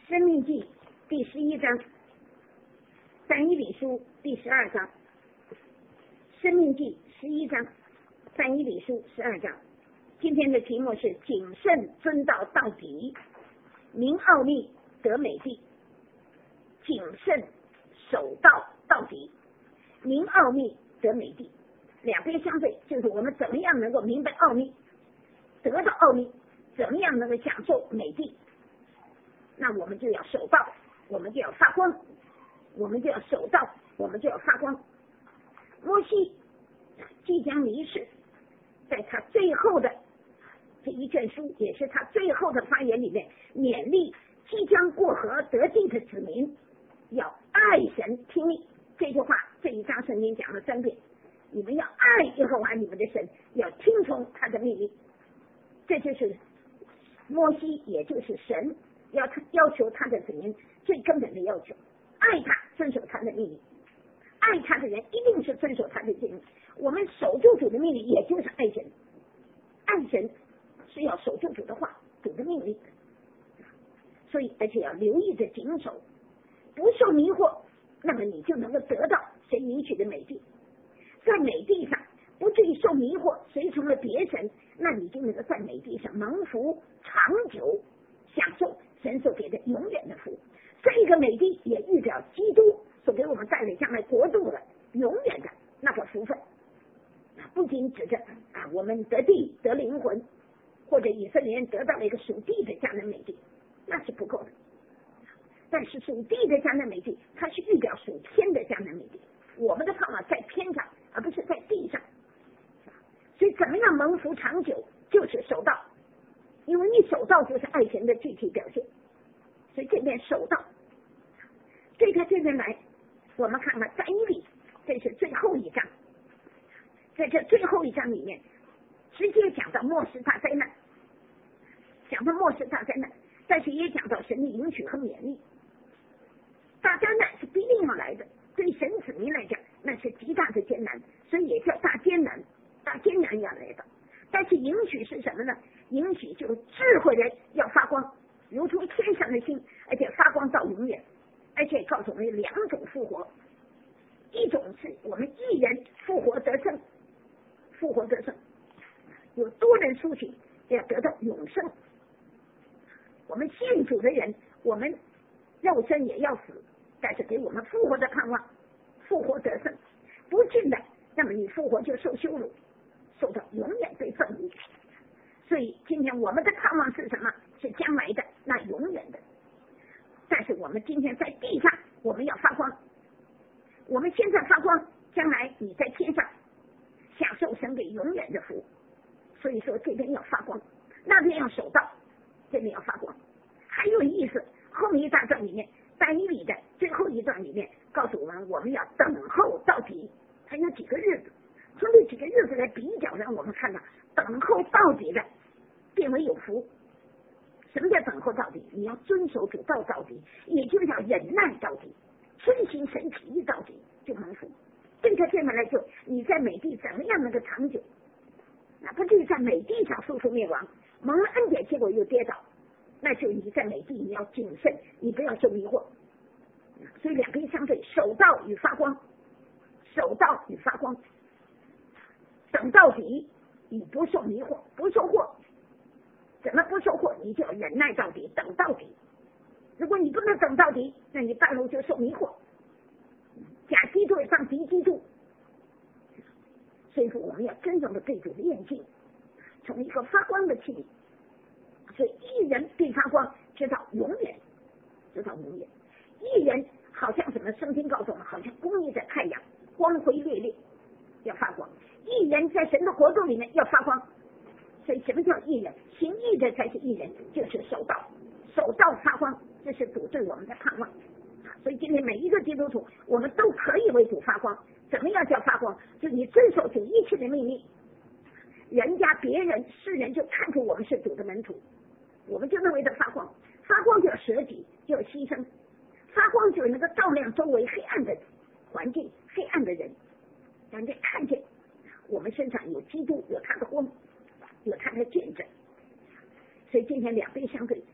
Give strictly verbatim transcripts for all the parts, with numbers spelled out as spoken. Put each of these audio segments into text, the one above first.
生命记第十一章，但以理书第十二章。生命记十一章，但以理书十二章。今天的题目是谨慎遵道到底，明奥秘得美地。谨慎守道到底，明奥秘得美地。两边相对，就是我们怎么样能够明白奥秘，得到奥秘，怎么样能够享受美地。那我们就要守道，我们就要发光，我们就要守道，我们就要发光。摩西即将离世，在他最后的这一卷书，也是他最后的发言里面，勉励即将过河得地的子民要爱神听命。这句话这一章圣经讲了三遍，你们要爱耶和华你们的神，要听从他的命令。这就是摩西，也就是神要他要求他的子民最根本的要求，爱他，遵守他的命令。爱他的人一定是遵守他的命令。我们守住主的命令，也就是爱神。爱神是要守住主的话，主的命令。所以而且要留意着谨守，不受迷惑，那么你就能够得到神允许的美地。在美地上不至于受迷惑，随从了别神，那你就能够在美地上蒙福长久，享受神所给的永远的福。这个美地也预表基督所给我们带来将来国度的永远的那个福分。不仅指着啊我们得地得灵魂，或者以色列人得到了一个属地的迦南美地，那是不够的。但是属地的迦南美地，它是预表属天的迦南美地。我们的盼望在天上，而不是在地上。所以怎么样蒙福长久，就是守道，因为你守道就是爱神的具体表现。所以这边守道，这个这边来，我们看看但以理，这是最后一章。在这最后一章里面，直接讲到末世大灾难，讲到末世大灾难，但是也讲到神的允许和勉励。大灾难是必定要来的，对神子民来讲，那是极大的艰难，所以也叫大艰难，大艰难要来的。但是允许是什么呢？允许就是智慧人要发光，如同天上的星，而且发光到永远。而且告诉我们有两种复活，一种是我们一人复活得胜，复活得胜，有多人苏醒要得到永生。我们信主的人，我们肉身也要死，但是给我们复活的盼望，复活得胜。不信的，那么你复活就受羞辱，受到永远被愤怒。所以今天我们的盼望是什么？是将来的，那永远的。但是我们今天在地上，我们要发光。我们现在发光，将来你在天上享受神给永远的福。所以说这边要发光，那边要守道，这边要发光。还有意思，后面一大段里面，但以理的最后一段里面告诉我们，我们要等候到底。还有几个日子，从这几个日子来比较，让我们看到等候到底的变为有福。什么叫等候到底？你要遵守主道到底，也就是要忍耐到底，遵行神旨意到底，就蒙福。对他这么来说，你在美地怎么样能够长久？那不至于在美地上速速灭亡，蒙了恩典结果又跌倒，那就你在美地你要谨慎，你不要受迷惑。所以两边相对，守道与发光，守道与发光，等到底与不受迷惑，不受惑。怎么不受惑？你就要忍耐到底，等到底。如果你不能等到底，那你半路就受迷惑。假基督当敌基督。所以说我们要真正的对主炼净，从一个发光的器皿。所以一人必发光，直到永远，直到永远。一人好像什么？圣经告诉我们，好像公义的太阳，光辉烈烈，要发光。一人在神的国度里面要发光。所以什么叫义人？行义的才是义人，就是守道，守道发光，这是主对我们的盼望。所以今天每一个基督徒，我们都可以为主发光。怎么样叫发光？就你遵守主一切的命令，人家别人世人就看出我们是主的门徒，我们就能为他发光。发光就要舍己，就要牺牲。发光就是能够照亮周围黑暗的环境，黑暗的人，让人家看见我们身上有基督，有他的光，有他的见证。所以今天两边相对，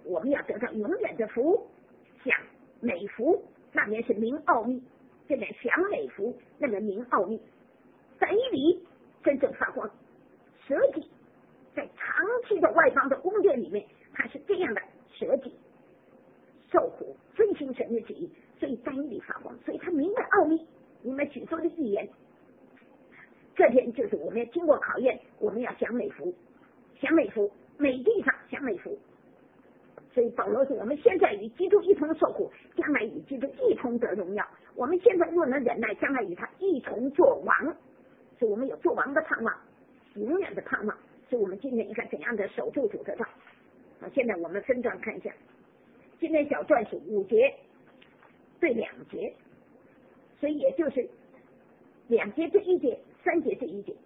我们要得到永远的福，享美福，那边是明奥秘，这边享美福，那边明奥秘。在一里真正发光，舍己在长期的外邦的宫殿里面，它是这样的舍己受苦，遵行神的旨意，所以在一里发光，所以它明白奥秘，明白许多的预言。这天就是我们要经过考验，我们要享美福，享美福，美地上享美福。所以保罗说，我们现在与基督一同受苦，将来与基督一同得荣耀。我们现在若能忍耐，将来与他一同作王。所以我们有作王的盼望，永远的盼望。所以我们今天应该怎样的守住主的道？啊，现在我们分段看一下，今天小段是五节对两节，所以也就是两节对一节，三节对一节，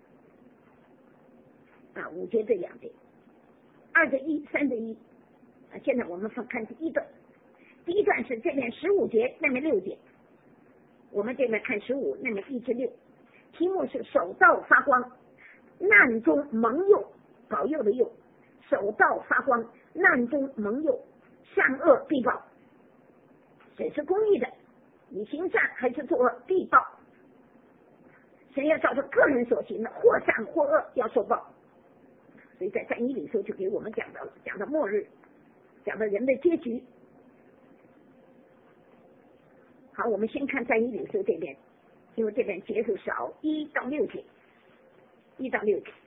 啊，五节对两节，二对一，三对一。啊，现在我们看第一段，第一段是这边十五节，那边六节，我们这边看十五，那边一至六。题目是守道发光，难中蒙佑，保佑的佑，守道发光，难中蒙佑，善恶必报。谁是公义的？你行善还是作恶，必报。神要照着个人所行的，或善或恶，要受报。所以在但以理书就给我们讲到了，讲到末日，讲到人的结局。好，我们先看但以理书这边，因为这边节数少，一到六节，一到六节。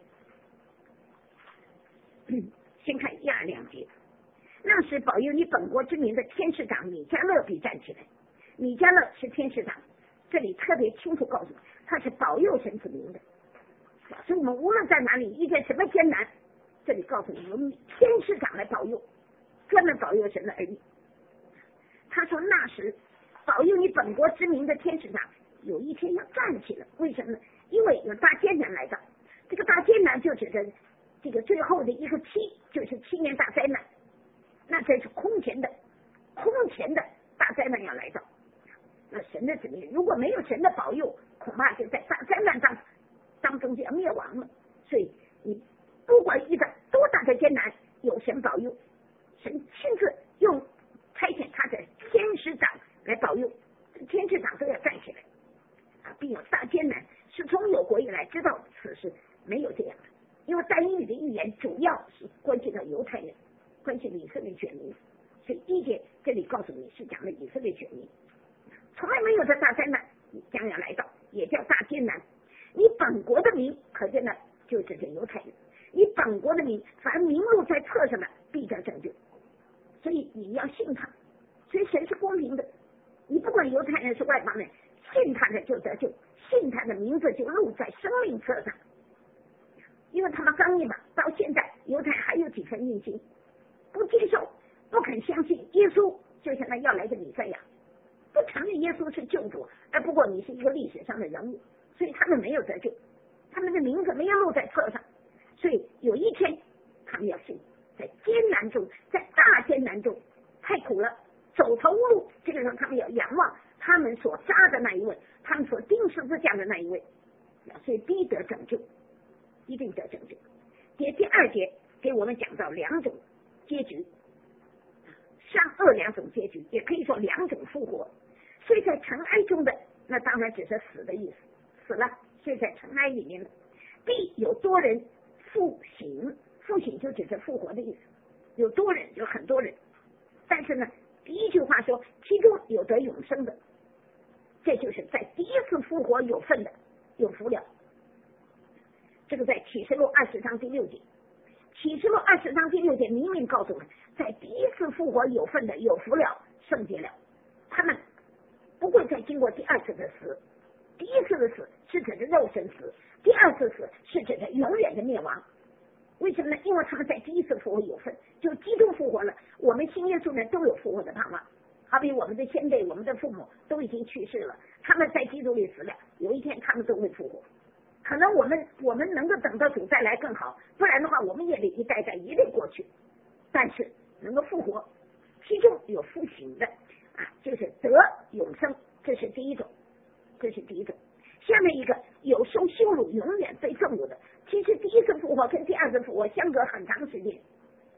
嗯、先看一二两节。那时保佑你本国之民的天使长米迦勒必站起来。米迦勒是天使长，这里特别清楚告诉他是保佑神子民的。所以我们无论在哪里遇见什么艰难，这里告诉你，我们天使长来保佑，专门保佑神的儿女。他说那时保佑你本国之民的天使长有一天要站起来，为什么呢？因为有大艰难来到，这个大艰难就指着这个最后的一个期，就是七年大灾难。那这是空前的空前的大灾难要来到。那神的子民如果没有神的保佑，恐怕就在大灾难当当中就要灭亡了。所以你不管遇到多大的艰难，有神保佑，神亲自用差遣他的天使长来保佑，天使长都要站起来啊，并有大艰难。是从有国以来知道此事没有这样的，因为但以理的预言主要是关系到犹太人，关系到以色列选民，所以一节这里告诉你是讲的以色列选民，从来没有的大灾难将要来到，也叫大艰难。你本国的民，可见呢就是这犹太人，你本国的民凡名录在册上的必得拯救，所以你要信他。所以神是公平的，你不管犹太人是外邦人，信他的就得救，信他的名字就录在生命册上。因为他们刚硬嘛，到现在犹太还有几分硬心，不接受，不肯相信耶稣就像那要来的弥赛亚，不承认耶稣是救主，而不过你是一个历史上的人物，所以他们没有得救，他们的名字没有录在册上。所以有一天他们要信，在艰难中，在大艰难中，太苦了，走投无路，这个时候他们要仰望他们所杀的那一位，他们所钉十字架的那一位，所以必得拯救，一定得拯救。第第二节给我们讲到两种结局，善恶两种结局，也可以说两种复活。睡在尘埃中的，那当然只是死的意思，死了睡在尘埃里面的。必有多人复醒，复醒就只是复活的意思，有多人，有很多人。但是呢，第一句话说其中有得永生的，这就是在第一次复活有份的，有福了。这个在启示录二十章第六节，启示录二十章第六节明明告诉我们，在第一次复活有份的有福了，圣洁了，他们不会再经过第二次的死。第一次的死是指的肉身死，第二次死是指的永远的灭亡。为什么呢？因为他们在第一次复活有份，就基督复活了，我们信耶稣人都有复活的盼望。好比我们的先辈，我们的父母都已经去世了，他们在基督里死了，有一天他们都会复活。可能我们我们能够等到主再来更好，不然的话我们也得一代代也得过去。但是能够复活，其中有复醒的啊，就是得永生，这是第一种，这是第一种。下面一个有受羞辱永远被憎恶的，其实第一次复活跟第二次复活相隔很长时间，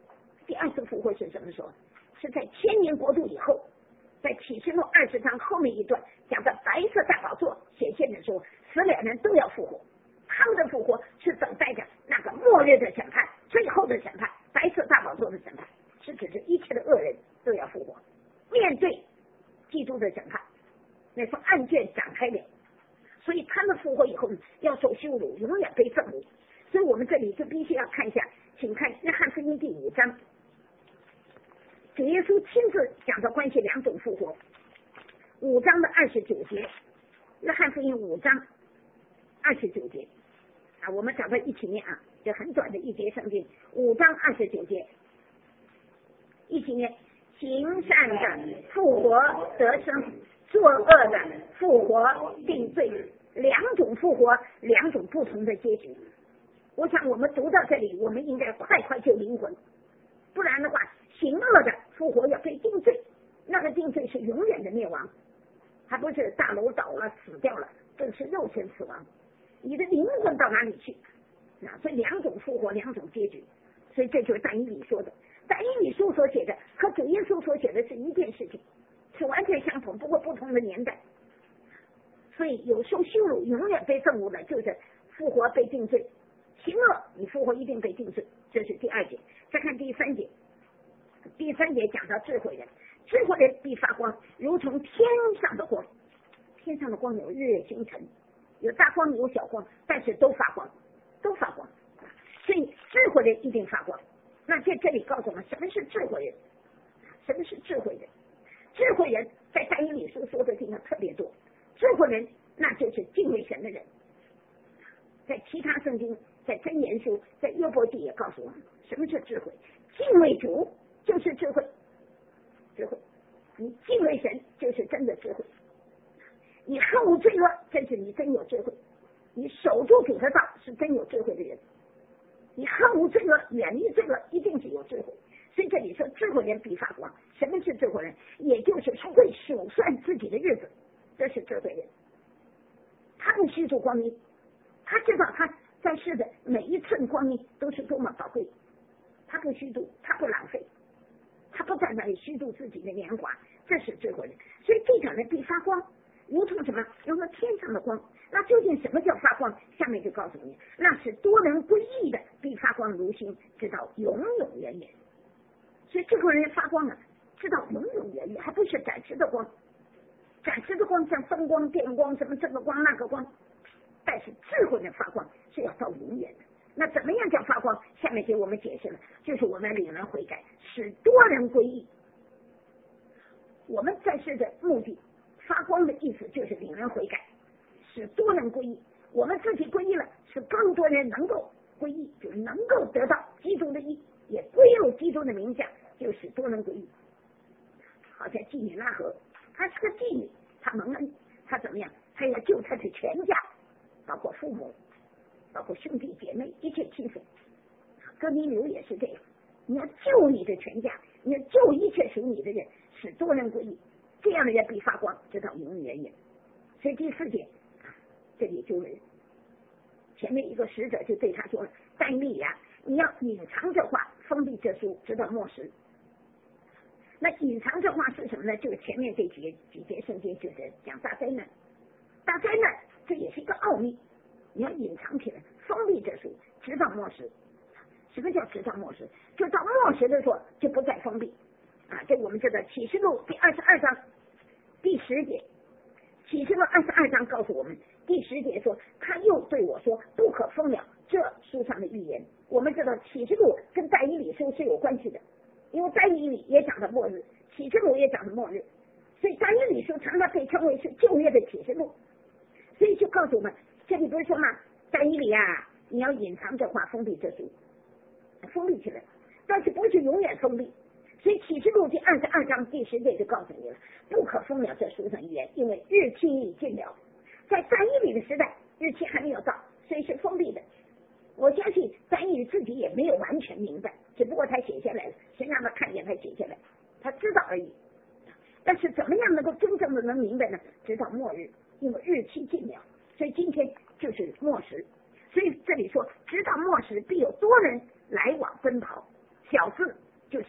第二次复活是什么时候？是在千年国度以后，在启示录二十章后面一段讲的白色大宝座显现的时候，死了人都要复活，他们的复活是等待着那个末日的审判，最后的审判，白色大宝座的审判，是指着一切的恶人都要复活，面对基督的审判，那是案卷展开的，所以他们复活以后要受羞辱，永远被憎恶。所以我们这里就必须要看一下，请看约翰福音第五章，主耶稣亲自讲到关系两种复活，五章的二十九节，约翰福音五章二十九节啊，我们找到一起念啊，这很短的一节圣经，五章二十九节，一起念：行善的复活得生，作恶的复活定罪。两种复活，两种不同的结局。我想我们读到这里，我们应该快快救灵魂，不然的话，行恶的复活要被定罪，那个定罪是永远的灭亡，还不是大楼倒了死掉了，更是肉身死亡，你的灵魂到哪里去？啊，所以两种复活，两种结局。所以这就是但以理说的，但以理书所写的和主耶稣所写的是一件事情，是完全相同，不过不同的年代。所以有受羞辱，永远被憎恶的，就是复活被定罪。行恶，你复活一定被定罪，这是第二节。再看第三节，第三节讲到智慧人，智慧人必发光，如同天上的光。天上的光有日月星辰，有大光有小光，但是都发光，都发光。所以智慧人一定发光。那在这里告诉我们，什么是智慧人？什么是智慧人？智慧人在但以理书说的地方特别多。智慧人那就是敬畏神的人。在其他圣经，在箴言书，在约伯记也告诉我们什么是智慧。敬畏主就是智慧，智慧，你敬畏神就是真的智慧。你恨恶罪恶，真是你真有智慧。你守住主的道，是真有智慧的人。你恨恶罪恶，远离罪恶，一定是有智慧。所以这里说智慧人必发光。什么是智慧人？也就是会数算自己的日子，这是智慧人。他不虚度光阴，他知道他在世的每一寸光阴都是多么宝贵，他不虚度，他不浪费，他不在那里虚度自己的年华，这是智慧人。所以这种人必发光，如同什么？如同天上的光。那究竟什么叫发光？下面就告诉你，那是多人归义的，必发光如星，直到永永远远。所以智慧人发光啊，直到永永远远，还不是暂时的光。暂时的光像灯光、电光，什么这个光那个光，但是智慧的发光是要到永远的。那怎么样叫发光？下面给我们解释了，就是我们领人悔改，使多人归义。我们在世的目的，发光的意思就是领人悔改，使多人归义。我们自己归义了，使更多人能够归义，就能够得到基督的义，也归入基督的名下，就使多人归义。好像妓女拉合，她是个妓女，她蒙恩，她怎么样？她要救她的全家，包括父母，包括兄弟姐妹，一切亲属。哥尼流也是这样，你要救你的全家，你要救一切属你的人，使多人归义，这样的人必发光，直到永永远远。所以第四点，这里就是前面一个使者就对他说了：“但以理呀，你要隐藏这话，封闭这书，直到末时。”那隐藏这话是什么呢？就是前面这几节几节圣经就是讲大灾难，大灾难这也是一个奥秘，你要隐藏起来，封闭这书，直到末时。什么叫直到末时？就到末时的时候就不再封闭啊！这我们知道启示录第二十二章第十节，启示录二十二章告诉我们，第十节说，他又对我说，不可封了这书上的预言。我们知道启示录跟但以理书是有关系的，因为但以理也讲的末日，启示录也讲的末日，所以但以理书常常被称为是旧约的启示录。所以就告诉我们，这里不是说吗？但以理啊，你要隐藏这话，封闭这书，封闭起来，但是不是永远封闭。所以启示录第二十二章第十节就告诉你了，不可封了这书上预言，因为日期已近了。在但以理的时代，日期还没有到，所以是封闭的。我相信但以理自己也没有完全明白，只不过他写下来了，谁让他看见他写下来，他知道而已。但是怎么样能够真正的能明白呢？直到末日，因为日期近了，所以今天就是末时。所以这里说，直到末时必有多人来往奔跑，小字就是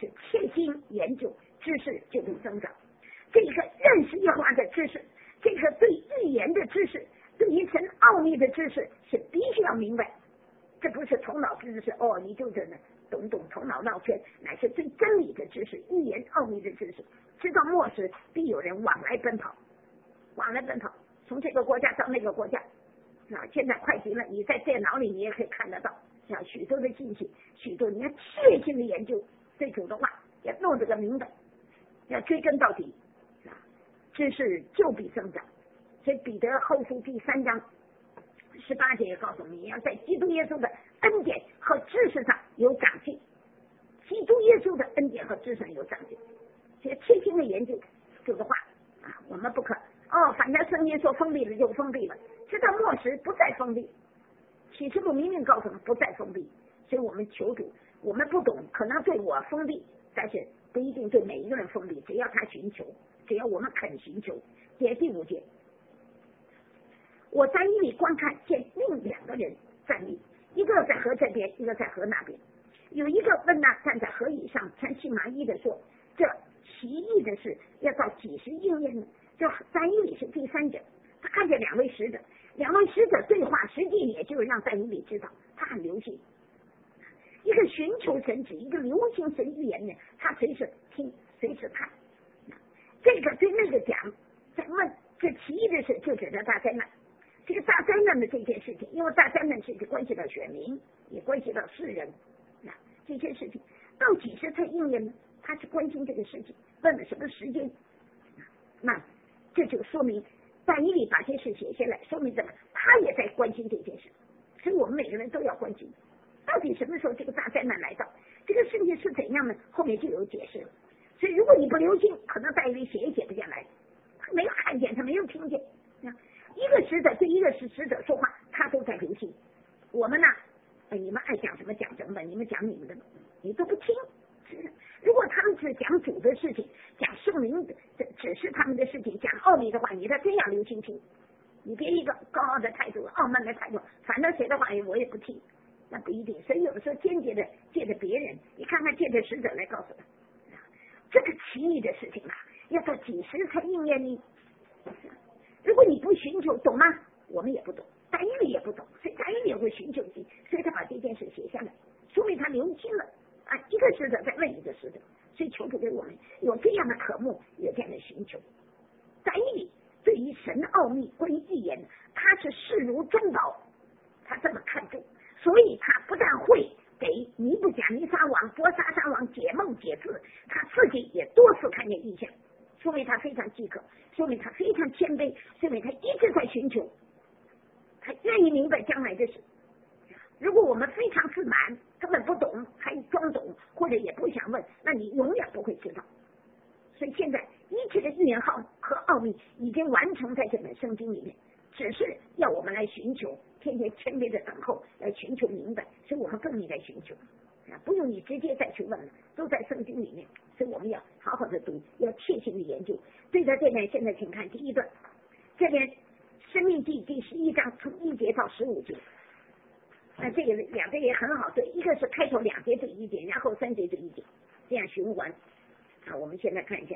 的是哦，你就真的懂懂头脑闹圈，乃是对真理的知识、预言奥秘的知识。直到末时，必有人往来奔跑，往来奔跑，从这个国家到那个国家。啊，现在快极了，你在电脑里你也可以看得到，像许多的信息，许多你要切心的研究对主的话，要弄这个明白，要追根到底啊，知识就必增长。所以彼得后书第三章十八节也告诉你，要在基督耶稣的恩典和知识上有长进。基督耶稣的恩典和知识上有长进，所以切心的研究主的话啊，我们不可哦，反正圣经说封闭了就封闭了，直到末时不再封闭。启示录明明告诉我们不再封闭，所以我们求主，我们不懂，可能对我封闭，但是不一定对每一个人封闭，只要他寻求，只要我们肯寻求。这第五节，我在一里观看，见另两个人站立，一个在河这边，一个在河那边。有一个问那站在河椅上穿细麻衣的说，这奇异的事要到几时应验呢？这在一里是第三者，他看见两位使者，两位使者对话，实际也就是让在一里知道他很留心。一个寻求神旨，一个留心神预言的，他随时听，随时看。这个对那个讲，在问这奇异的事，就指着大灾难。这个大灾难的这件事情，因为大灾难是关系到选民，也关系到世人。那这件事情到几时才应验呢？他是关心这个事情，问了什么时间？那这就说明但以理把这事写下来，说明什么？他也在关心这件事，所以我们每个人都要关心，到底什么时候这个大灾难来到？这个事情是怎样呢？后面就有解释了。所以如果你不留心，可能但以理写也写不下来，他没有看见，他没有听见。一个使者对一个使者说话，他都在留心。我们呢，哎，你们爱讲什么讲什么，你们讲你们的，你都不听。如果他们是讲主的事情，讲圣灵的指示他们的事情，讲奥秘的话，你得真要留心听。你别一个高傲的态度、傲慢的态度，反正谁的话我也不听，那不一定。所以有的时候间接的借着别人，你看看借着使者来告诉他，这个奇异的事情啊，要到几时才应验呢？如果你不寻求，懂吗？我们也不懂，但以理也不懂，所以但以理也会寻求经，所以他把这件事写下来，说明他留心了啊。一个使者在问一个使者，所以求主给我们有这样的渴慕，有这样的寻求。但以理对于神的奥秘，关于预言，他是视如珍宝，他这么看重，所以他不但会给尼布甲尼撒王、波沙沙王解梦解字，他自己也多次看见异象，说明他非常饥渴，说明他非常谦卑，说明他一直在寻求，他愿意明白将来的事。如果我们非常自满，根本不懂，还装懂，或者也不想问，那你永远不会知道。所以现在一切的预言号和奥秘已经完成在这本圣经里面，只是要我们来寻求，天天谦卑的等候，来寻求明白，所以我们更应该寻求啊，不用你直接再去问了，都在圣经里面。所以我们要好好的读，要切心的研究。对着这边，现在请看第一段，这边申命记第十一章从一节到十五节。那这个两个也很好对，一个是开头两节对一节，然后三节对一节，这样循环。啊，我们现在看一下，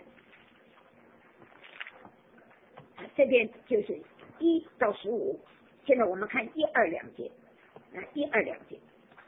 这边就是一到十五，现在我们看一二两节，啊，一二两节，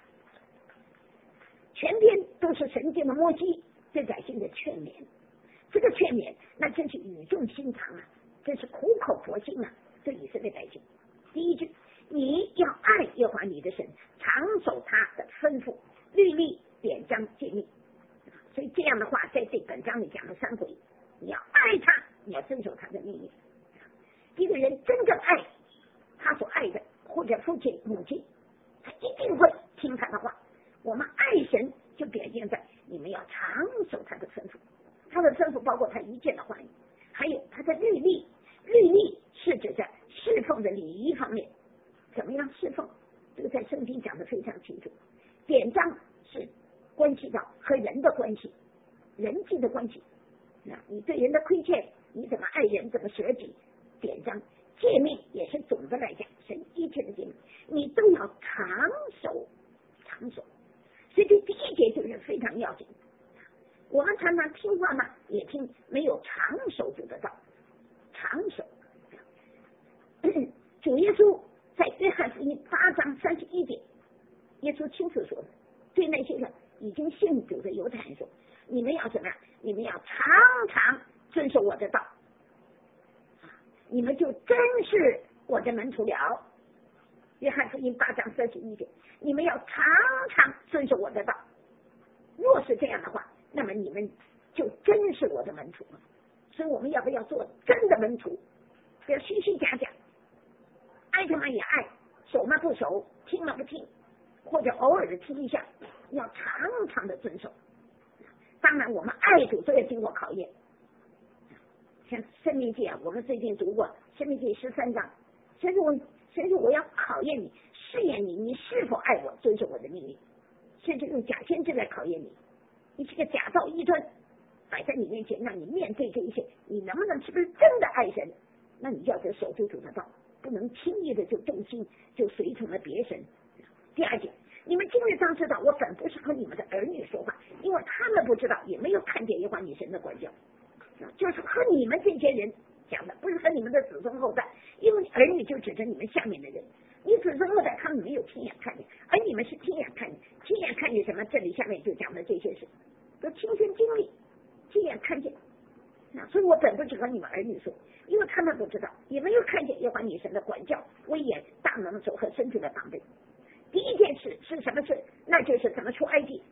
全篇都是神经的摩西对百姓的劝勉，这个劝勉那真是语重心长啊，真是苦口婆心啊，对以色列百姓。第一句，你要爱耶和华你的神，常守他的吩咐、律例、典章、诫命。所以这样的话，在这本章里讲了三回，你要爱他，你要遵守他的命令。一个人真正爱他所爱的，或者父亲、母亲，他一定会听他的话。我们爱神就表现在你们要常守他的吩咐，他的吩咐包括他一切的话语，还有他的律例。律例是指在侍奉的礼仪方面，怎么样侍奉，这个在圣经讲得非常清楚。典章是关系到和人的关系，人际的关系，那你对人的亏欠，你怎么爱人，怎么舍己。典章诫命也是总的来讲，神一切的诫命，你都要常守，常守。所以这第一节就是非常要紧。我们常常听话呢，也听没有常守主的道，常守。主耶稣在约翰福音八章三十一节耶稣亲自说的，对那些个已经信主的犹太人说，你们要怎么样？你们要常常遵守我的道，你们就真是我的门徒了。约翰福音八章三十一节，你们要常常遵守我的道。若是这样的话，那么你们就真是我的门徒了。所以我们要不要做真的门徒？不要虚虚假假，爱他们也爱，守嘛不守，听嘛不听，或者偶尔的听一下，要常常的遵守。当然，我们爱主都要经过考验。像申命记啊，我们最近读过申命记十三章，神说我，神说我要考验你，试验你，你是否爱我，遵守我的命令。甚至用假先知来考验你，你是个假道异端摆在你面前，让你面对这一切，你能不能是不是真的爱神？那你要得守住主的道，不能轻易的就动心，就随从了别神。第二点，你们今日当知道，我本不是和你们的儿女说话，因为他们不知道，也没有看见耶和华你神的管教，就是和你们这些人讲的，不是和你们的子孙后代，因为儿女就指着你们下面的人，你子孙后代他们没有亲眼看见，而你们是亲眼看见，亲眼看见什么？这里下面就讲的这些事，都亲身经历，亲眼看见。那所以我本不是和你们儿女说，因为他们不知道，也没有看见耶和华你神的管教、威严、大能手和身体的防备。第一件事是什么事？那就是怎么出埃及。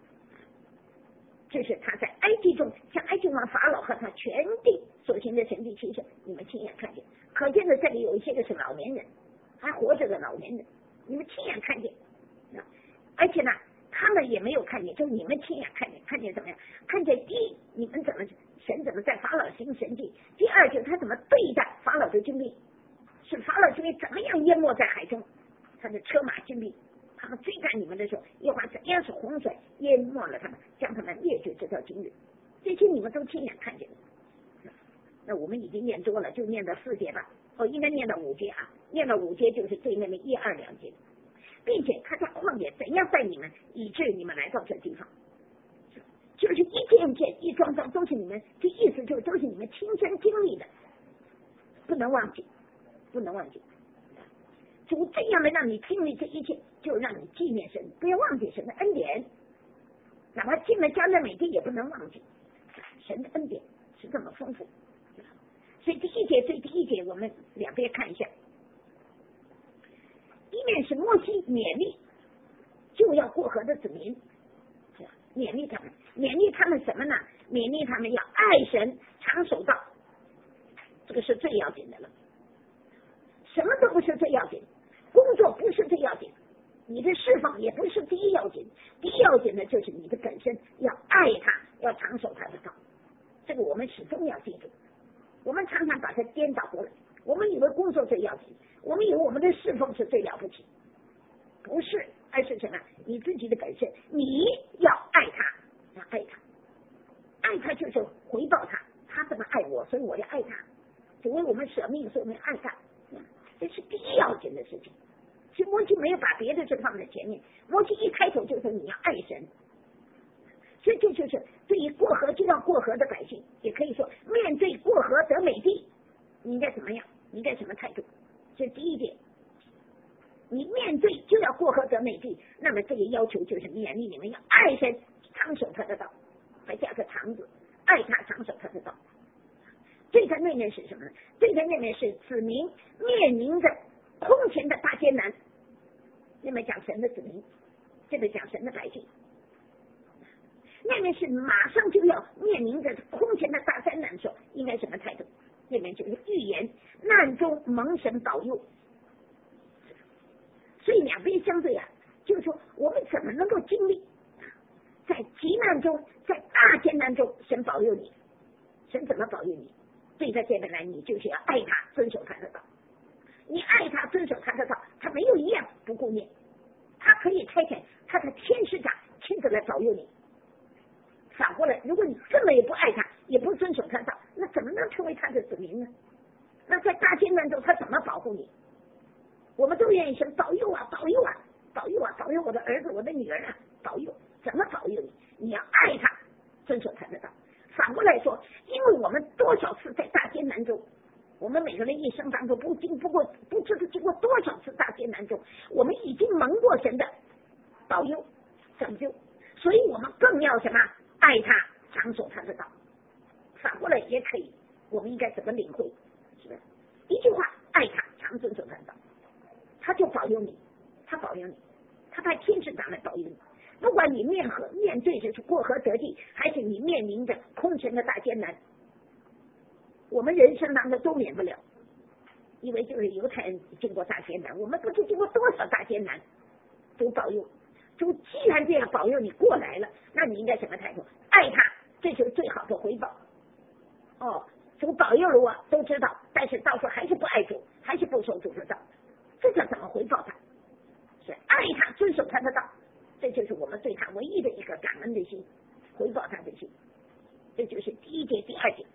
这是他在埃及中向埃及王法老和他全地所行的神迹奇事，你们亲眼看见。可见的这里有一些个是老年人，还活着的老年人，你们亲眼看见。而且呢，他们也没有看见，就是你们亲眼看见。看见怎么样？看见第一，你们怎么神怎么在法老行神迹；第二，就是他怎么对待法老的军兵，是法老军兵怎么样淹没在海中，他的车马军兵。他们追赶你们的时候，耶和华怎样是洪水淹没了他们，将他们灭绝，直到今日。这些你们都亲眼看见了。那我们已经念多了，就念到四节吧。哦，应该念到五节啊，念到五节就是对面的一二两节，并且他在旷野怎样带你们，以致你们来到这地方，就是一件件、一桩桩都是你们，这意思就是都是你们亲身经历的，不能忘记，不能忘记。主这样的让你经历这一切，就让你纪念神，不要忘记神的恩典，哪怕进了迦南美地也不能忘记神的恩典是这么丰富。所以第一节对第一节我们两边看一下，一面是摩西勉励就要过河的子民，勉励他们，勉励他们什么呢？勉励他们要爱神，常守道，这个是最要紧的了。什么都不是最要紧，工作不是最要紧，你的释放也不是第一要紧，第一要紧的就是你的本身要爱他，要常守他的道。这个我们始终要记住。我们常常把它颠倒过来，我们以为工作最要紧，我们以为我们的侍奉是最了不起，不是，而是什么？你自己的本身，你要爱他，要爱他，爱他就是回报他，他这么爱我，所以我要爱他，就为我们舍命，所以我们爱他。这是第一要紧的事情。所以摩西没有把别的事放在前面，摩西一开头就说你要爱神。所以这就是对于过河就要过河的百姓，也可以说面对过河得美地，你应该怎么样？你应该什么态度？这是第一点。你面对就要过河得美地，那么这个要求就是勉励你们要爱神，常守他的道，还加个常字，爱他，常守他的道。对他那面是什么呢？对他那面是子民面临着空前的大艰难，那么讲神的子民，这个讲神的百姓，那面是马上就要面临着空前的大灾难的时候，应该什么态度？那面就是预言难中蒙神保佑。所以两边相对啊，就是说我们怎么能够经历在急难中，在大艰难中，神保佑你，神怎么保佑你？对他这边来，你就是要爱他，遵守他的道。你爱他，遵守他的道，他没有一样不顾念，他可以差遣他的天使长亲自来保佑你。反过来，如果你根本也不爱他，也不遵守他的道，那怎么能成为他的子民呢？那在大艰难中，他怎么保护你？我们都愿意神保佑啊，保佑啊，保佑啊，保佑我的儿子，我的女儿啊，保佑。怎么保佑你？你要爱他，遵守他的道。反过来说，因为我们多少次在大艰难中，我们每个人一生当中不经不过不知道经过多少次大艰难中，我们已经蒙过神的拯救，所以我们更要什么？爱他，常守他的道。反过来也可以，我们应该怎么领会？是不是？一句话，爱他，常遵守他的道，他就保佑你，他保佑你，他派天使长来保佑你。不管你面河面对着是过河得地，还是你面临着空前的大艰难，我们人生当中都免不了。因为就是犹太人经过大艰难，我们不知经过多少大艰难，主保佑，主既然这样保佑你过来了，那你应该什么态度？爱他，这就是最好的回报。哦，主保佑了我都知道，但是到时候还是不爱主，还是不守主的道，这叫怎么回报他？是爱他，遵守他的道，这就是我们对他唯一的一个感恩的心，回报他的心。这就是第一节、第二节。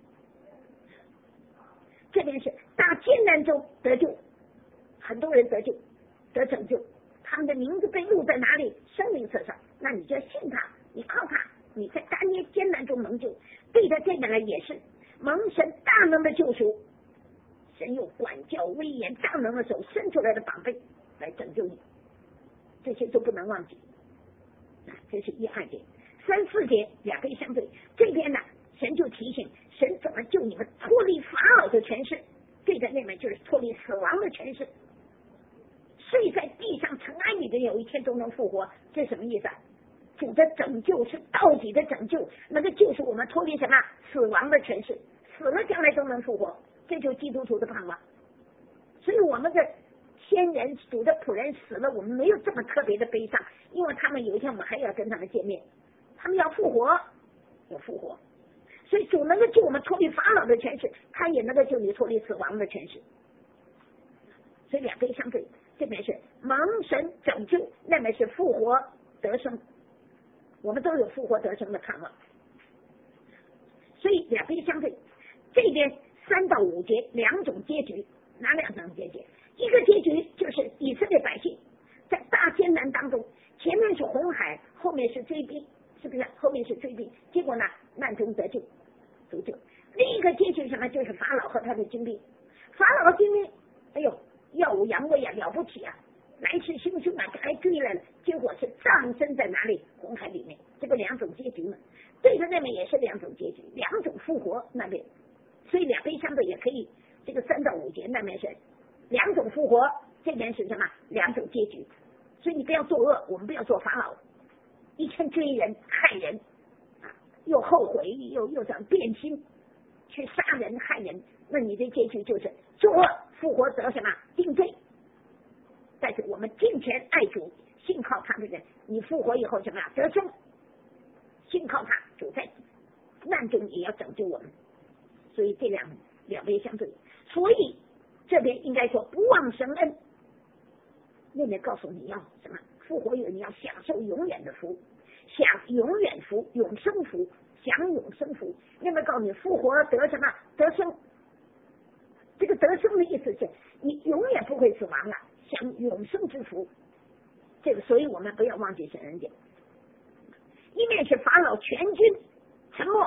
这边是大艰难中得救，很多人得救得拯救，他们的名字被录在哪里？生命册上。那你就要信他，你靠他，你在大艰艰难中蒙救。对着这边来也是蒙神大能的救赎，神用管教威严大能的手伸出来的膀臂来拯救你，这些都不能忘记。这是一二节。三四节两边相对，这边呢神就提醒神怎么救你们脱离法老的权势，对着那边就是脱离死亡的权势，睡在地上尘埃里的有一天都能复活。这什么意思啊？主的拯救是到底的拯救，那个就是我们脱离什么死亡的权势，死了将来都能复活，这就是基督徒的盼望。所以我们的先人主的仆人死了，我们没有这么特别的悲伤，因为他们有一天我们还要跟他们见面，他们要复活，要复活。所以主能够救我们脱离法老的权势，他也能够救你脱离死亡的权势。所以两边相对，这边是蒙神拯救，那边是复活得生，我们都有复活得生的盼望。所以两边相对，这边三到五节两种结局，哪两种结局？一个结局就是以色列百姓在大艰难当中，前面是红海，后面是追兵，是不是？后面是追兵，结果呢难中得救，得救。另一个结局什么？就是法老和他的军兵，法老的军兵，哎呦，耀武扬威啊，了不起啊，来势汹汹啊，还追来了，结果是葬身在哪里？红海里面。这个两种结局嘛，对着那边也是两种结局，两种复活那边，所以两边相对也可以。这个三到五节那边是两种复活，这边是什么？两种结局。所以你不要作恶，我们不要做法老，一天追人害人啊，又后悔又又想变心去杀人害人，那你的结局就是作恶复活得什么？定罪。但是我们敬虔爱主，信靠他的人，你复活以后什么呀？得生。信靠他，主在难中也要拯救我们。所以这两两边相对，所以这边应该说不忘神恩，那边告诉你要什么？复活以后你要享受永远的福，享永远福、永生福，享永生福。那边告诉你复活得什么？得生。这个得生的意思是你永远不会死亡了，享永生之福。这个，所以我们不要忘记神恩典。一面是法老全军沉没，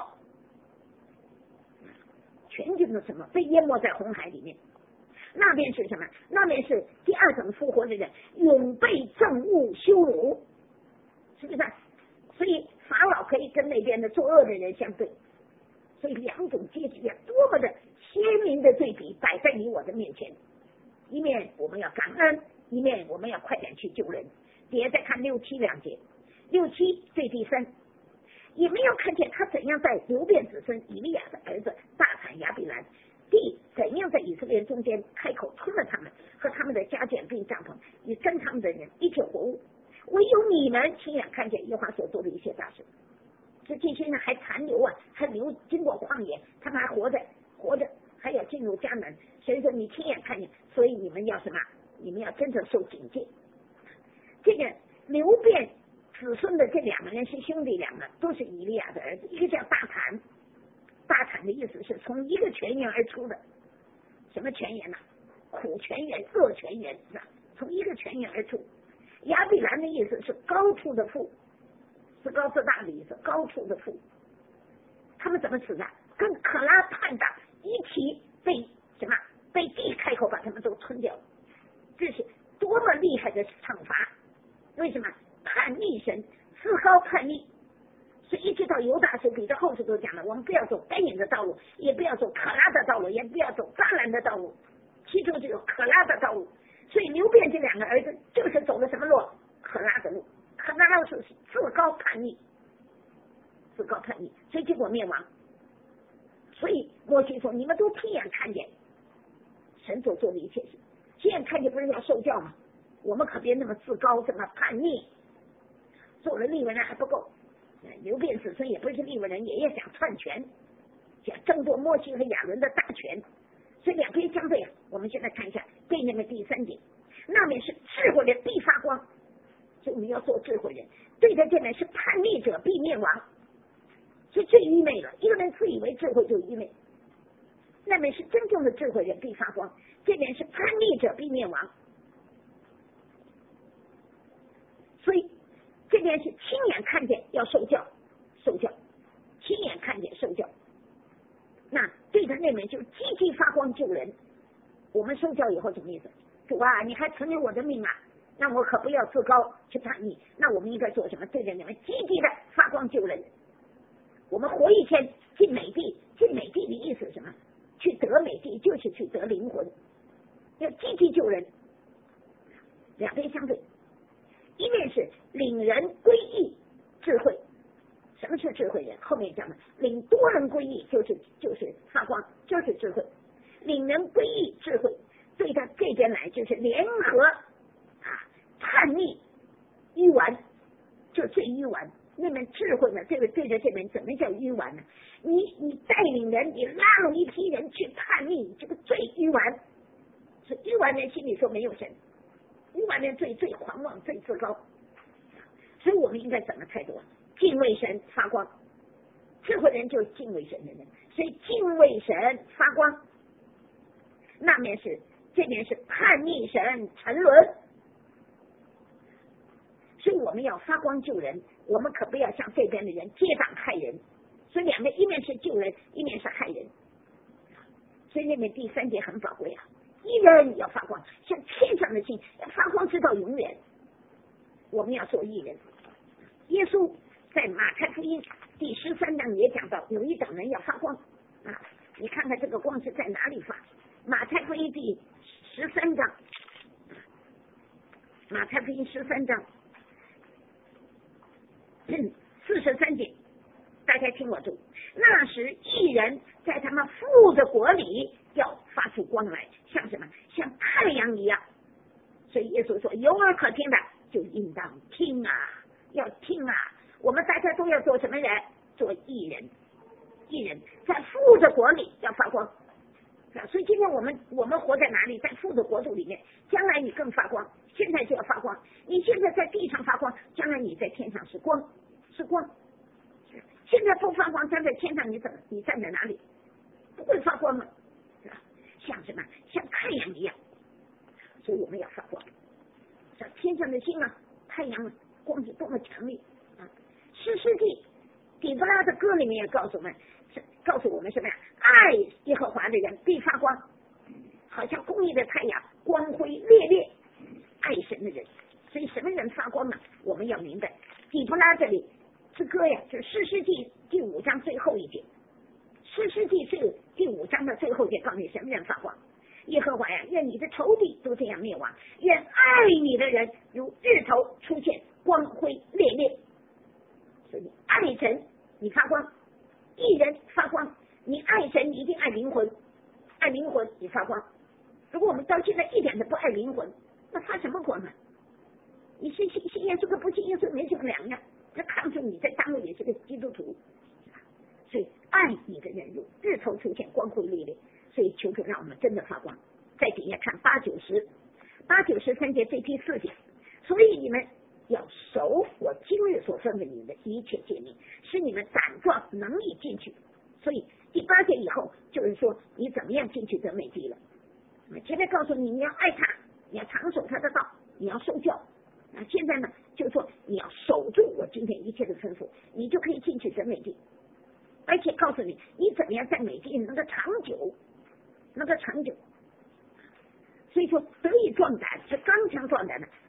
全军都沉没，被淹没在红海里面。那边是什么？那边是第二种复活的人，永被憎恶羞辱，是不是？所以法老可以跟那边的作恶的人相对，所以两种结局啊，多么的鲜明的对比摆在你我的面前。一面我们要感恩，一面我们要快点去救人。底下再看六七两节。六七对第三，也没有看见他怎样在流变子孙以利亚的儿子大产亚比兰地怎样在以色列中间开口吞了他们和他们的家眷并帐篷，与跟他们的人一切活物，唯有你们亲眼看见耶和华所做的一切大事。这这些人还残留啊，还留经过旷野，他们还活着活着，还要进入迦南。所以说你亲眼看见，所以你们要什么？你们要真正受警戒。这个流变子孙的这两个人是兄弟，两个都是以利亚的儿子，一个叫大产，大产的意思是从一个泉源而出的。什么泉源呢？苦泉源、恶泉源，是吧？从一个泉源而出。亚比兰的意思是高处的父，是高自大的意思，高处的父。他们怎么死的？跟可拉叛党一起被什么？被地开口把他们都吞掉。这是多么厉害的惩罚！为什么？叛逆神， 自高叛逆。所以一直到犹大书彼得后书都讲了，我们不要走该隐的道路，也不要走可拉的道路，也不要走扎兰的道路，其中就有可拉的道路。所以刘辩这两个儿子就是走了什么路？可拉的路。可拉的路是自高叛逆，自高叛逆，所以结果灭亡。所以摩西说，你们都亲眼看见神所做的一切事，亲眼看见不是要受教吗？我们可别那么自高，这么叛逆。做了利未人还不够，刘辩子孙也不是利未人，也要想篡权，想争夺摩西和亚伦的大权，所以两边相对啊。我们现在看一下对那个第三点，那面是智慧人必发光，所以我们要做智慧人；对着这面是叛逆者必灭亡，所以最愚昧了。一个人自以为智慧就愚昧，那面是真正的智慧人必发光，这面是叛逆者必灭亡。所以这边是亲眼看见要受教，受教，亲眼看见受教。那对着那面就积极发光救人。我们受教以后什么意思？主啊，你还存留我的命啊，那我可不要自高去叛逆。那我们应该做什么？对着你们积极的发光救人。我们活一天进美地，进美地的意思是什么？去得美地就是去得灵魂，要积极救人。两边相对，一面是领人归义智慧。什么是智慧人？后面讲的领多人归义就是就是发光，就是智慧。领人归义智慧，对他这边来就是联合啊叛逆愚顽，就最愚顽。那么智慧呢？这个对着这边怎么叫愚顽呢？你你带领人，你拉拢一批人去叛逆，这个最愚顽。是愚顽人心里说没有神，愚顽人最最狂妄，最自高。所以我们应该怎么态度？敬畏神发光，智慧人就是敬畏神的人，所以敬畏神发光。那面是这面是叛逆神沉沦，所以我们要发光救人，我们可不要像这边的人结党害人。所以两面一面是救人，一面是害人。所以那面第三节很宝贵啊，一人要发光，像天上的星，发光直到永远。我们要做义人。耶稣在马太福音第十三章也讲到，有一等人要发光啊！你看看这个光是在哪里发？马太福音第十三章，马太福音十三章四十三节，大家听我读。那时义人在他们父的国里要发出光来，像什么？像太阳一样。所以耶稣说，有耳可听的就应当听啊，要听啊。我们大家都要做什么人？做义人。义人在父的国里要发光。所以今天我们我们活在哪里？在父的国度里面，将来你更发光。现在就要发光，你现在在地上发光，将来你在天上是光，是光。现在不发光，站在天上，你怎么？你站在哪里？不会发光了，是吧？像什么？像太阳一样。所以我们要发光，像天上的星啊，太阳光是多么强烈啊！士师记底波拉的歌里面也告诉我们，告诉我们什么呀？爱耶和华的人必发光，好像公义的太阳，光辉烈烈。爱神的人，所以什么人发光呢？我们要明白，底波拉这里之歌呀，就是士师记第五章最后一节。士师记是第五章的最后一节，告诉你什么人发光。耶和华呀，愿你的仇敌都这样灭亡，愿爱你的人如日头出现，光辉烈烈。所以爱神你发光，义人发光。你爱神，你一定爱灵魂，爱灵魂你发光。如果我们到现在一点都不爱灵魂，那发什么光呢？你信信信耶稣跟不信耶稣没什么两样，那看出你在大陆也是个基督徒。所以爱你的人如日头出现，光辉烈烈。所以求主让我们真的发光。在底下看八九十，八九十三节这第四节，所以你们要守我今日所吩咐你们的一切诫命，使你们胆壮能力进去。所以第八节以后就是说你怎么样进去得美地了。前面告诉你你要爱他，你要常守他的道，你要受教。啊，现在呢就是说你要守住我今天一切的吩咐，你就可以进去得美地。而且告诉你你怎么样在美地能够长久，能够长久。所以说得以壮胆是刚强壮胆的，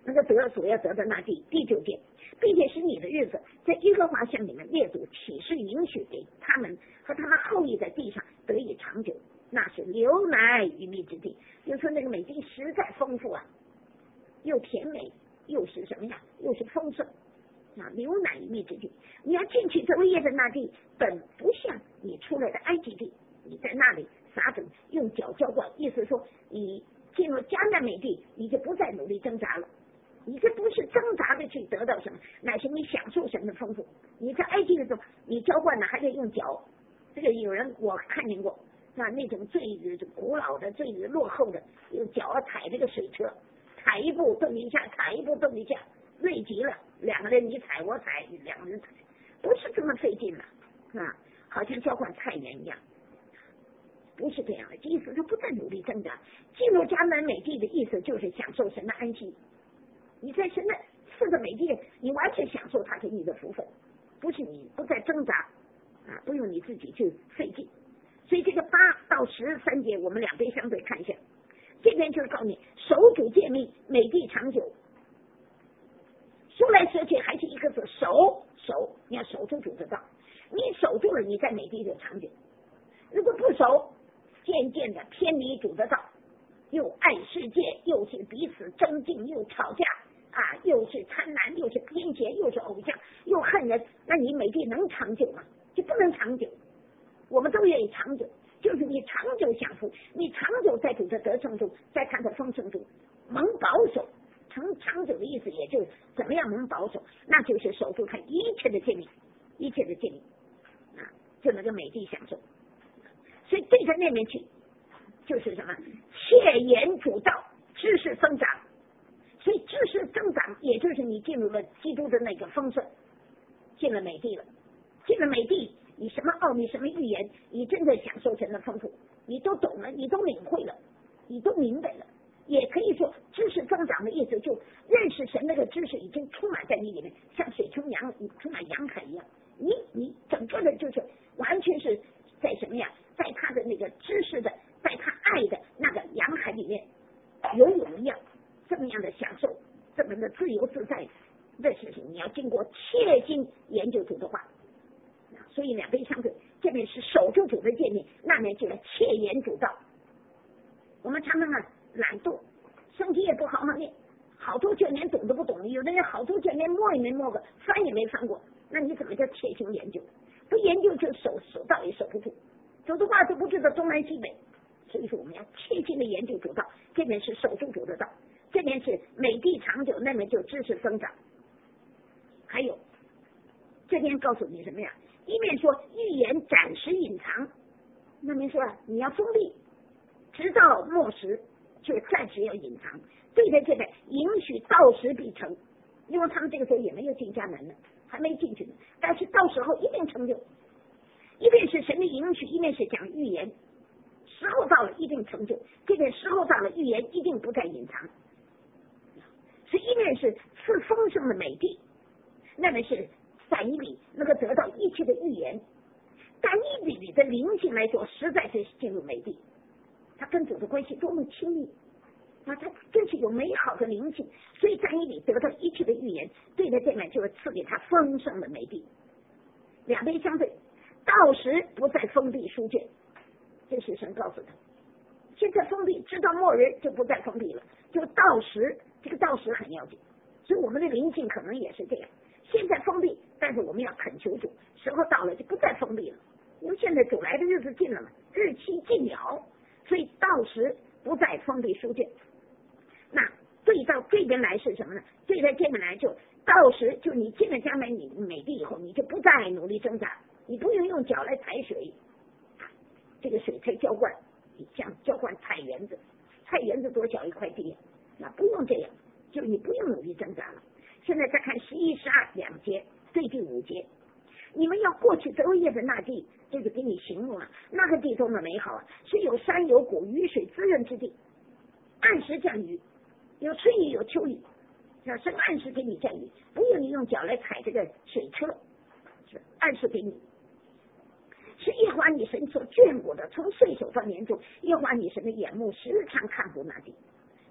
那个得所要得的那地。第九节，并且使你的日子在耶和华向你们列祖起誓允许给他们和他们后裔在地上得以长久，那是流奶与蜜之地。就说那个美地实在丰富啊，又甜美又是什么呀，又是丰盛啊，流奶与蜜之地。你要进去得业的那地，本不像你出来的埃及地，你在那里撒种用脚浇灌，意思说你进入迦南美地，你就不再努力挣扎了，你这不是挣扎的去得到什么，乃是你享受神的丰富。你在埃及的时候，你浇灌呢还得用脚，这个有人我看见过啊，那种最古老的、最落后的，用脚踩这个水车，踩一步动一下，踩一步动一下，累极了，两个人你踩我踩，两个人踩，不是这么费劲了啊，好像浇灌菜园一样。不是这样的，意思是不再努力挣扎。进入迦南美地的意思就是享受神的安息。你在神的四个美地，你完全享受他给你的福分，不是你不再挣扎啊，不用你自己去费劲。所以这个八到十三节，我们两边相对看一下。这边就是告诉你，守主诫命，美地长久。说来说去还是一个字，守守，你要守住主的道，你守住了，你在美地就长久。如果不守，渐渐的偏离主的道，又爱世界，又是彼此争竞，又吵架啊，又是贪婪，又是偏见，又是偶像，又恨人，那你美地能长久吗？就不能长久。我们都愿意长久，就是你长久享福，你长久在主的得胜中，在他的丰盛中蒙保守。长长久的意思也就是怎么样能保守，那就是守住他一切的诫命，一切的诫命啊，就能够美地享受。所以对着那边去，就是什么切言主道，知识增长。所以知识增长，也就是你进入了基督的那个丰盛，进了美地了。进了美地，你什么奥秘，什么预言，你真的享受神的丰富，你都懂了，你都领会了，你都明白了。也可以说，知识增长的意思，就认识神那个知识已经充满在你里面，像水充洋充满洋海一样。你你整个的就是完全是在什么呀？在他的那个知识的，在他爱的那个洋海里面游泳一样，这么样的享受，这么的自由自在。这事情你要经过切心研究主的话，所以两边相对，这边是守住主的诫命，那边就是切言主道。我们常常啊懒惰，身体也不好好练，好多卷连懂都不懂，有的人好多卷连摸也没摸过，翻也没翻过，那你怎么叫切心研究？不研究就守守道也守不住，主的话都不知道东南西北。所以说我们要切心的研究主道，这边是守住主的道，这边是美地长久，那边就知识增长。还有这边告诉你什么呀？一面说预言暂时隐藏，那边说你要封闭，直到末时就暂时要隐藏。对着这边允许到时必成，因为他们这个时候也没有进迦南呢，还没进去呢，但是到时候一定成就。一面是神的允许，一面是讲预言，时候到了一定成就。这边时候到了，预言一定不再隐藏。所以一面是赐丰盛的美地，那么是但以理能够得到一切的预言。但以理的灵性来说，实在是进入美地，他跟主的关系多么亲密啊！他真是有美好的灵性，所以但以理得到一切的预言，对他这面就是赐给他丰盛的美地。两边相对，到时不再封闭书卷，这是神告诉他。现在封闭，直到末日就不再封闭了，就到时，这个到时很要紧。所以我们的灵性可能也是这样，现在封闭，但是我们要恳求主，时候到了就不再封闭了，因为现在主来的日子近了嘛，日期近了，所以到时不再封闭书卷。那对到这边来是什么呢？对到这边来就到时就你进了迦南美地以后，你就不再努力挣扎，你不用用脚来踩水，这个水才浇灌，你像浇灌菜园子，菜园子多小一块地，那不用这样，就你不用努力挣扎了。现在再看十一、十二两节，对第五节，你们要过去得业的那地，这就给你形容了，那个地多么美好啊！是有山有谷，雨水滋润之地，按时降雨，有春雨有秋雨，是按时给你降雨，不用你用脚来踩这个水车，是按时给你。是耶和华你神所眷顾的，从岁首到年终，耶和华你神的眼目时常看顾那地。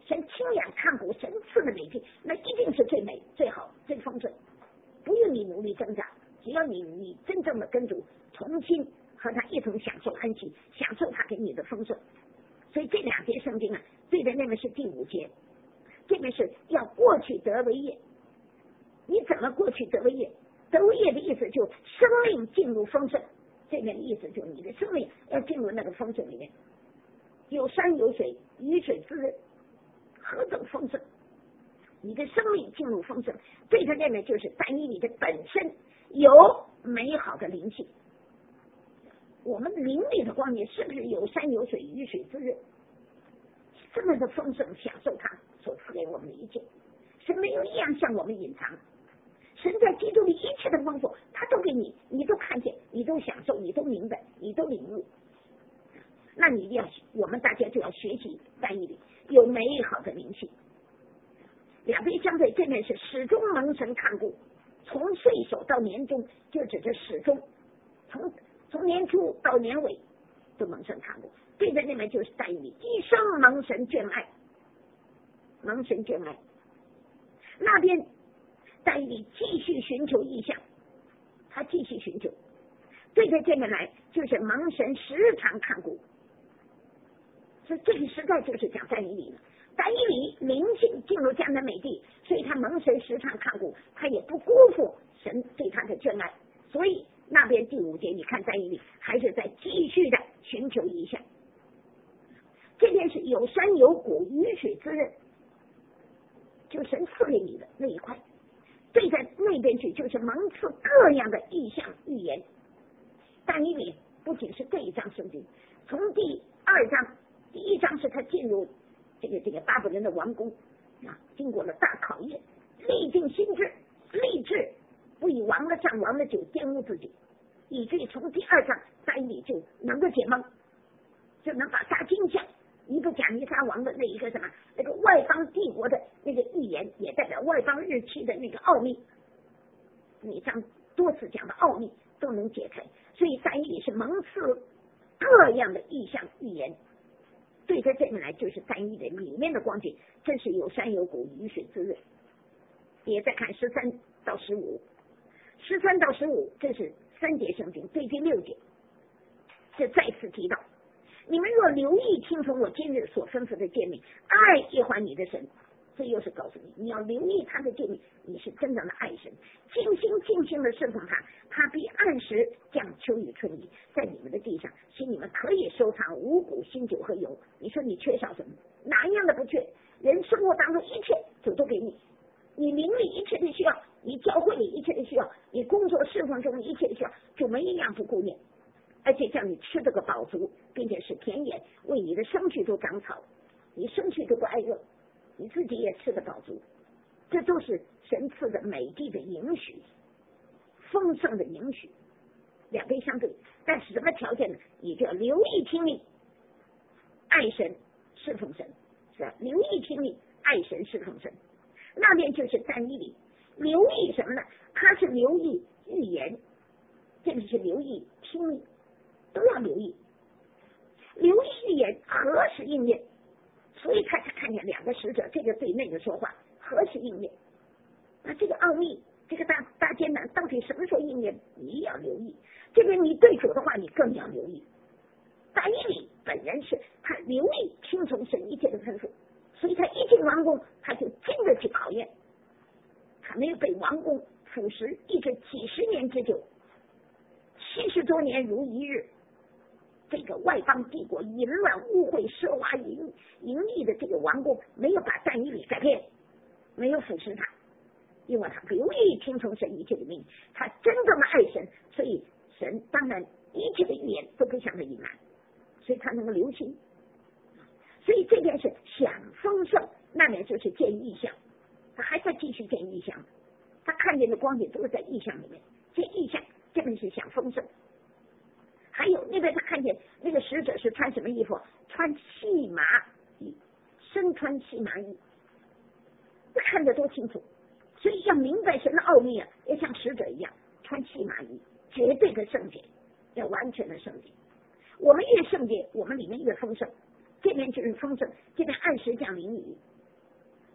神亲眼看过神赐的美地，那一定是最美、最好、最丰盛。不用你努力挣扎，只要你你真正的跟主重新和他一同享受安息，享受他给你的丰盛。所以这两节圣经啊，对的那个是第五节，这个是要过去得为业。你怎么过去得为业？得为业的意思就生命进入丰盛，这边的意思就是你的生命要进入那个丰盛里面，有山有水，雨水滋润，何等丰盛！你的生命进入丰盛，对他这边就是但以理的本身有美好的灵性。我们灵里的光景是不是有山有水，雨水滋润，这么的丰盛，享受他所赐给我们的一切？神没有一样向我们隐藏，神在基督里一切的丰富，他都给你，你都看见，你都享受，你都明白，你都领悟。那你一定要，我们大家就要学习但以理有美好的灵性。两边相对，这面是始终蒙神看顾，从岁首到年终，就指着始终，从从年初到年尾都蒙神看顾。对的那面就是但以理一生蒙神眷爱，蒙神眷爱。那边但以理继续寻求异象，他继续寻求。对着这面来就是蒙神时常看顾。所以这个时代就是讲但以理了。但以理灵性进入迦南美地，所以他蒙神时常看顾，他也不辜负神对他的眷爱。所以那边第五节，你看但以理还是在继续的寻求异象。这边是有山有谷，雨水滋润，就神赐给你的那一块。对在那边去就是蒙赐各样的异象预言。但以理不仅是这一章圣经，从第二章，第一章是他进入这个这个巴比伦的王宫啊，经过了大考验，立定心志，立志不以王的上王的酒玷污自己，以至于从第二章但以理就能够解蒙，就能把大金像尼布甲尼撒王的那一个什么那个外邦帝国的那个预言，也代表外邦日期的那个奥秘，那章多次讲的奥秘都能解开。所以但以理是蒙赐各样的异象预言。对着这边来就是但以理里面的光景，真是有山有谷，雨水滋润。也再看十三到十五，十三到十五这是三节圣经，对第六节是再次提到，你们若留意听从我今日所吩咐的诫命，爱耶和华你的神。这又是告诉你，你要留意他的诫命，你是真正的爱神，尽心尽心的侍奉他，他必按时降秋雨春雨在你们的地上，使你们可以收藏五谷新酒和油。你说你缺少什么？哪样的不缺？人生活当中一切主都给你，你灵里一切的需要，你教会里一切的需要，你工作侍奉中一切的需要，主没一样不顾念，而且叫你吃这个饱足，并且是田野为你的生畜都长草，你生畜都不挨饿，你自己也吃得饱足。这都是神赐的美地的应许，丰盛的应许，两边相对。但是什么条件呢？你就要留意听命，爱神侍奉神，是吧？留意听命，爱神侍奉神。那边就是但以理留意什么呢？他是留意预言，这里是留意听命，都要留意。留意预言何时应验？所以他才看见两个使者，这个对那个说话，何时应验？那这个奥秘，这个大大艰难到底什么时候应验？你也要留意。这边你对主的话，你更要留意。但以理本人是他留意听从神一切的吩咐，所以他一进王宫，他就经得起考验，他没有被王宫腐蚀，一直几十年之久，七十多年如一日。这个外邦帝国淫乱污秽奢华淫淫逸的这个王宫，没有把但以理改变，没有腐蚀他，因为他留意听从神一切的命令，他真正的爱神，所以神当然一切的预言都不向他隐瞒，所以他能够留心。所以这边是享丰盛，那边就是见异象，他还在继续见异象，他看见的光景都是在异象里面，见异象，这边是享丰盛。还有那边他看见那个使者是穿什么衣服？穿细麻衣，身穿细麻衣，看得多清楚。所以要明白神的奥秘啊，要像使者一样穿细麻衣，绝对的圣洁，要完全的圣洁。我们越圣洁，我们里面越丰盛。这边就是丰盛，这边按时降淋雨，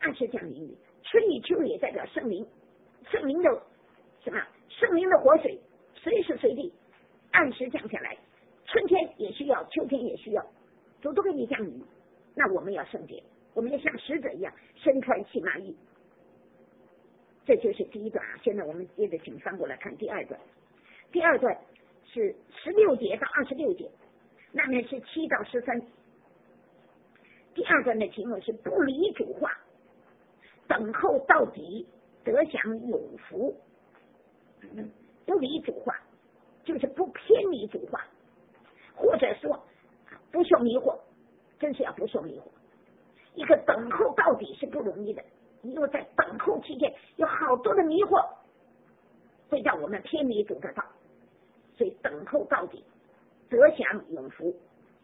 按时降雨，春与秋也代表圣灵，圣灵的什么？圣灵的活水随时随地按时降下来，春天也需要，秋天也需要，主都给你降雨。那我们要圣洁，我们要像使者一样身穿细麻衣。这就是第一段啊。现在我们接着请翻过来看第二段。第二段是十六节到二十六节，那面是七到十三。第二段的题目是不离主话，等候到底，得享有福。不离主话就是不偏离主话，或者说不受迷惑，真是要不受迷惑。一个等候到底是不容易的，因为在等候期间有好多的迷惑会让我们偏离主的道，所以等候到底，得享永福。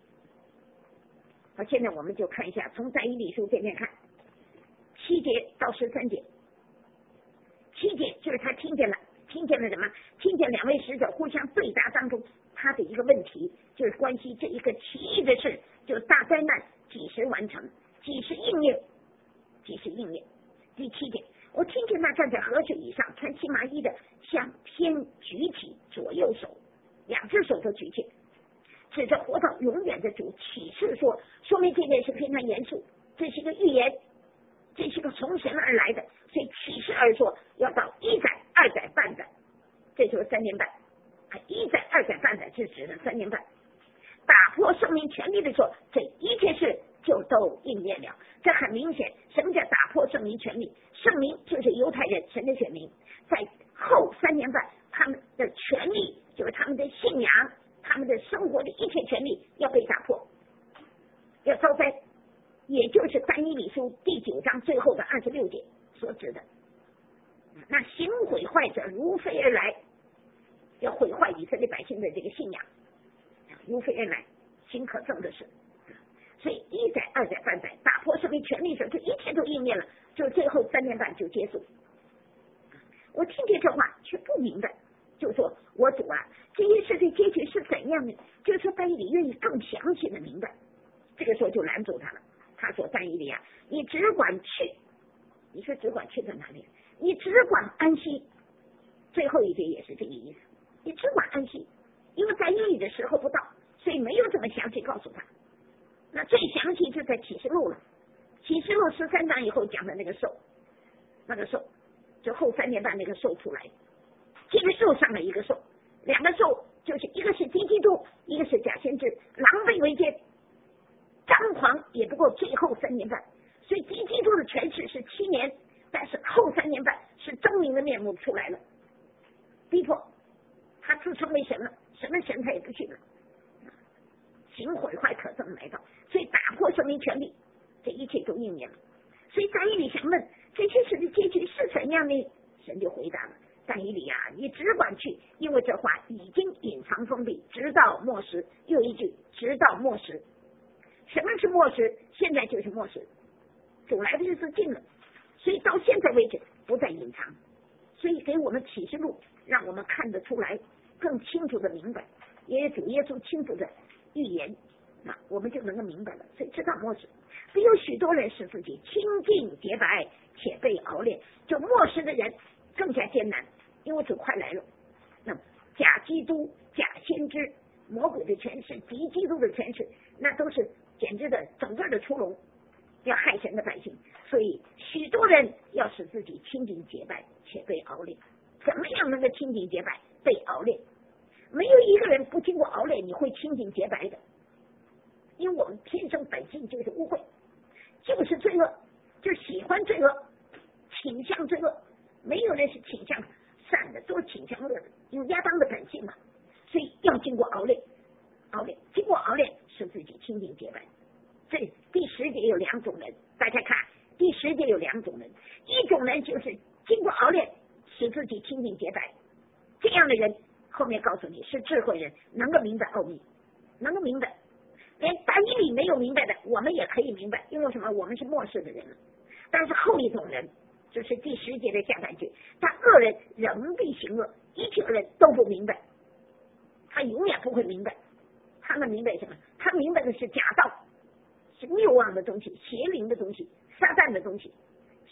好，现在我们就看一下，从但以理书这边看，七节到十三节。七节就是他听见了，听见了什么？听见两位使者互相对答当中，他的一个问题就是关系这一个奇异的事，就是大灾难几时完成，几时应验，几时应验。第七节，我听见那站在河水以上穿细麻衣的向天举起左右手，两只手都举起，指着活到永远的主启示说，说明这件事非常严肃，这是一个预言，这是个从神而来的，所以启示而说要到一载、二载、半载，这就是三年半。一载、二载、半载是指的三年半。打破圣灵权力的说，这一切事就都应验了。这很明显，什么叫打破圣灵权力？圣灵就是犹太人神的选民，在后三年半，他们的权利就是他们的信仰，他们的生活的一切权利要被打破，要遭灾，也就是但以理书第九章最后的二十六节所指的。那行毁坏者如飞而来，要毁坏以色列百姓的这个信仰，如飞而来，行可憎的事。所以一载、二载、半载，打破圣灵权力时，这一切都应验了，就最后三年半就结束。我听见这话却不明白，就说我主啊，这些事的结局是怎样的？就是说但以理愿意更详细的明白。这个时候就拦住他了，他说但以理啊，你只管去，你说只管去在哪里？你只管安息。最后一节也是这个意思，你只管安息，因为在意义的时候不到，所以没有这么详细告诉他。那最详细就在启示录了，启示录十三章以后讲的那个兽，那个兽就后三年半那个兽出来，这个兽上了一个兽，两个兽就是一个是敌基督，一个是假先知，狼狈为奸，张狂也不过最后三年半。所以敌基督的权势是七年，但是后三年半是狰狞的面目出来了，逼迫他自称为神了，什么神他也不信了，行毁坏可憎来到，所以打破圣灵权力，这一切都应验了。所以但以理想问这些事的结局是怎样呢？神就回答了，但以理啊，你只管去，因为这话已经隐藏封闭，直到末时。又一句，直到末时。什么是末时？现在就是末时，主来的日子近了，所以到现在为止不再隐藏，所以给我们启示录，让我们看得出来，更清楚的明白，也有主耶稣清楚的预言，那我们就能够明白了。所以知道末世，必有许多人使自己清净洁白，且被熬炼。就末世的人更加艰难，因为主快来了。那么假基督、假先知、魔鬼的权势、敌基督的权势，那都是简直的整个的出笼，要害神的百姓。所以许多人要使自己清净洁白，且被熬炼。怎么样能够清净洁白？被熬炼。没有一个人不经过熬炼你会清净洁白的，因为我们天生本性就是污秽，就是罪恶，就喜欢罪恶，倾向罪恶。没有人是倾向善的，都是倾向恶的，有亚当的本性嘛。所以要经过熬炼，熬炼，经过熬炼使自己清净洁白。这第十节有两种人，大家看第十节有两种人，一种人就是经过熬炼使自己清净洁白，这样的人后面告诉你是智慧人，能够明白奥秘，能够明白，连但以理没有明白的我们也可以明白，因为什么？我们是末世的人了。但是后一种人就是第十节的下半句，但恶人仍必行恶，一切恶人都不明白，他永远不会明白。他们明白什么？他明白的是假道，是谬妄的东西，邪灵的东西，撒旦的东西。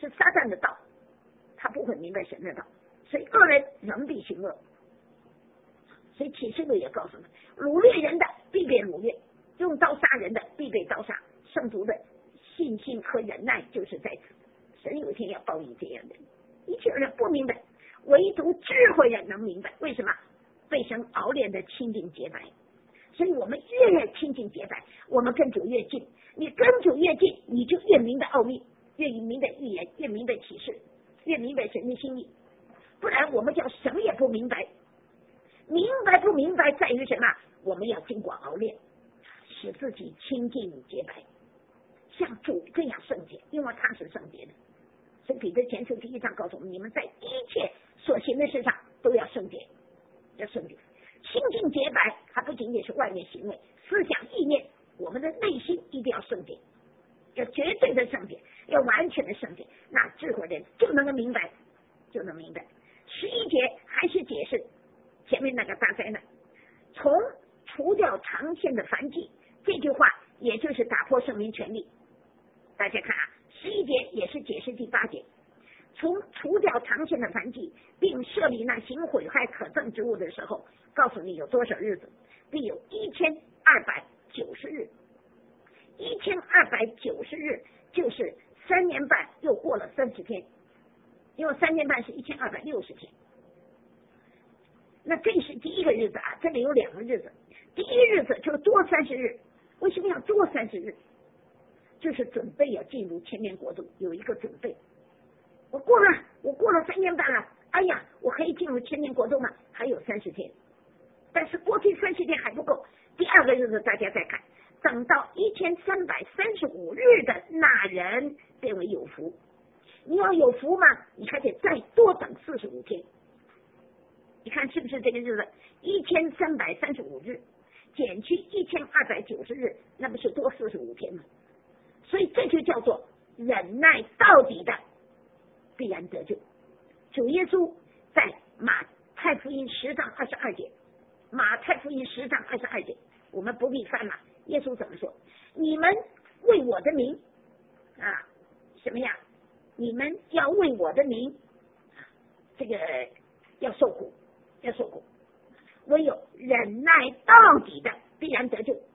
是撒旦的道，他不会明白神的道，所以恶人仍必行恶。所以启示录也告诉我们，掳掠人的必被掳掠，用刀杀人的必被刀杀。圣徒的信心和忍耐就是在此，神有一天要报应这样的人。一切人不明白，唯独智慧人能明白。为什么？被神熬炼的清净洁白。所以我们越清净洁白，我们跟主越近。你跟主越近，你就越明白奥秘，越明白预言，越明白启示，越明白神的心意。不然我们叫什么也不明白。明白不明白在于什么？我们要经过熬炼，使自己清净洁白，像主这样圣洁，因为他是圣洁的。所以彼得前书第一章告诉我们，你们在一切所行的事上都要圣洁，要圣洁。清净洁白还不仅仅是外面行为，思想意念，我们的内心一定要圣洁，要绝对的圣洁，要完全的圣洁。那智慧人就能够明白，就能明白。十一节还是解释前面那个大灾难，从除掉长线的燔祭，这句话也就是打破圣灵权利。大家看啊，十一节也是解释第八节，从除掉长线的燔祭，并设立那行毁害可憎之物的时候，告诉你有多少日子，必有一千二百九十日。一千二百九十日就是三年半，又过了三十天，因为三年半是一千二百六十天。那这是第一个日子啊，这里有两个日子。第一日子就多三十日，为什么要多三十日？就是准备要进入千年国度，有一个准备。我过了，我过了三年半了，哎呀，我可以进入千年国度吗？还有三十天，但是过去三十天还不够。第二个日子大家再看，等到一千三百三十五日的那人变为有福。你要有福吗？你还得再多等四十五天。你看是不是这个日子一千三百三十五日减去一千二百九十日，那不是多四十五天吗？所以这就叫做忍耐到底的必然得救。主耶稣在马太福音十章二十二节，马太福音十章二十二节，我们不必翻了。耶稣怎么说？你们为我的名啊，什么呀？你们要为我的名，这个要受苦。要受苦，唯有忍耐到底的必然得救，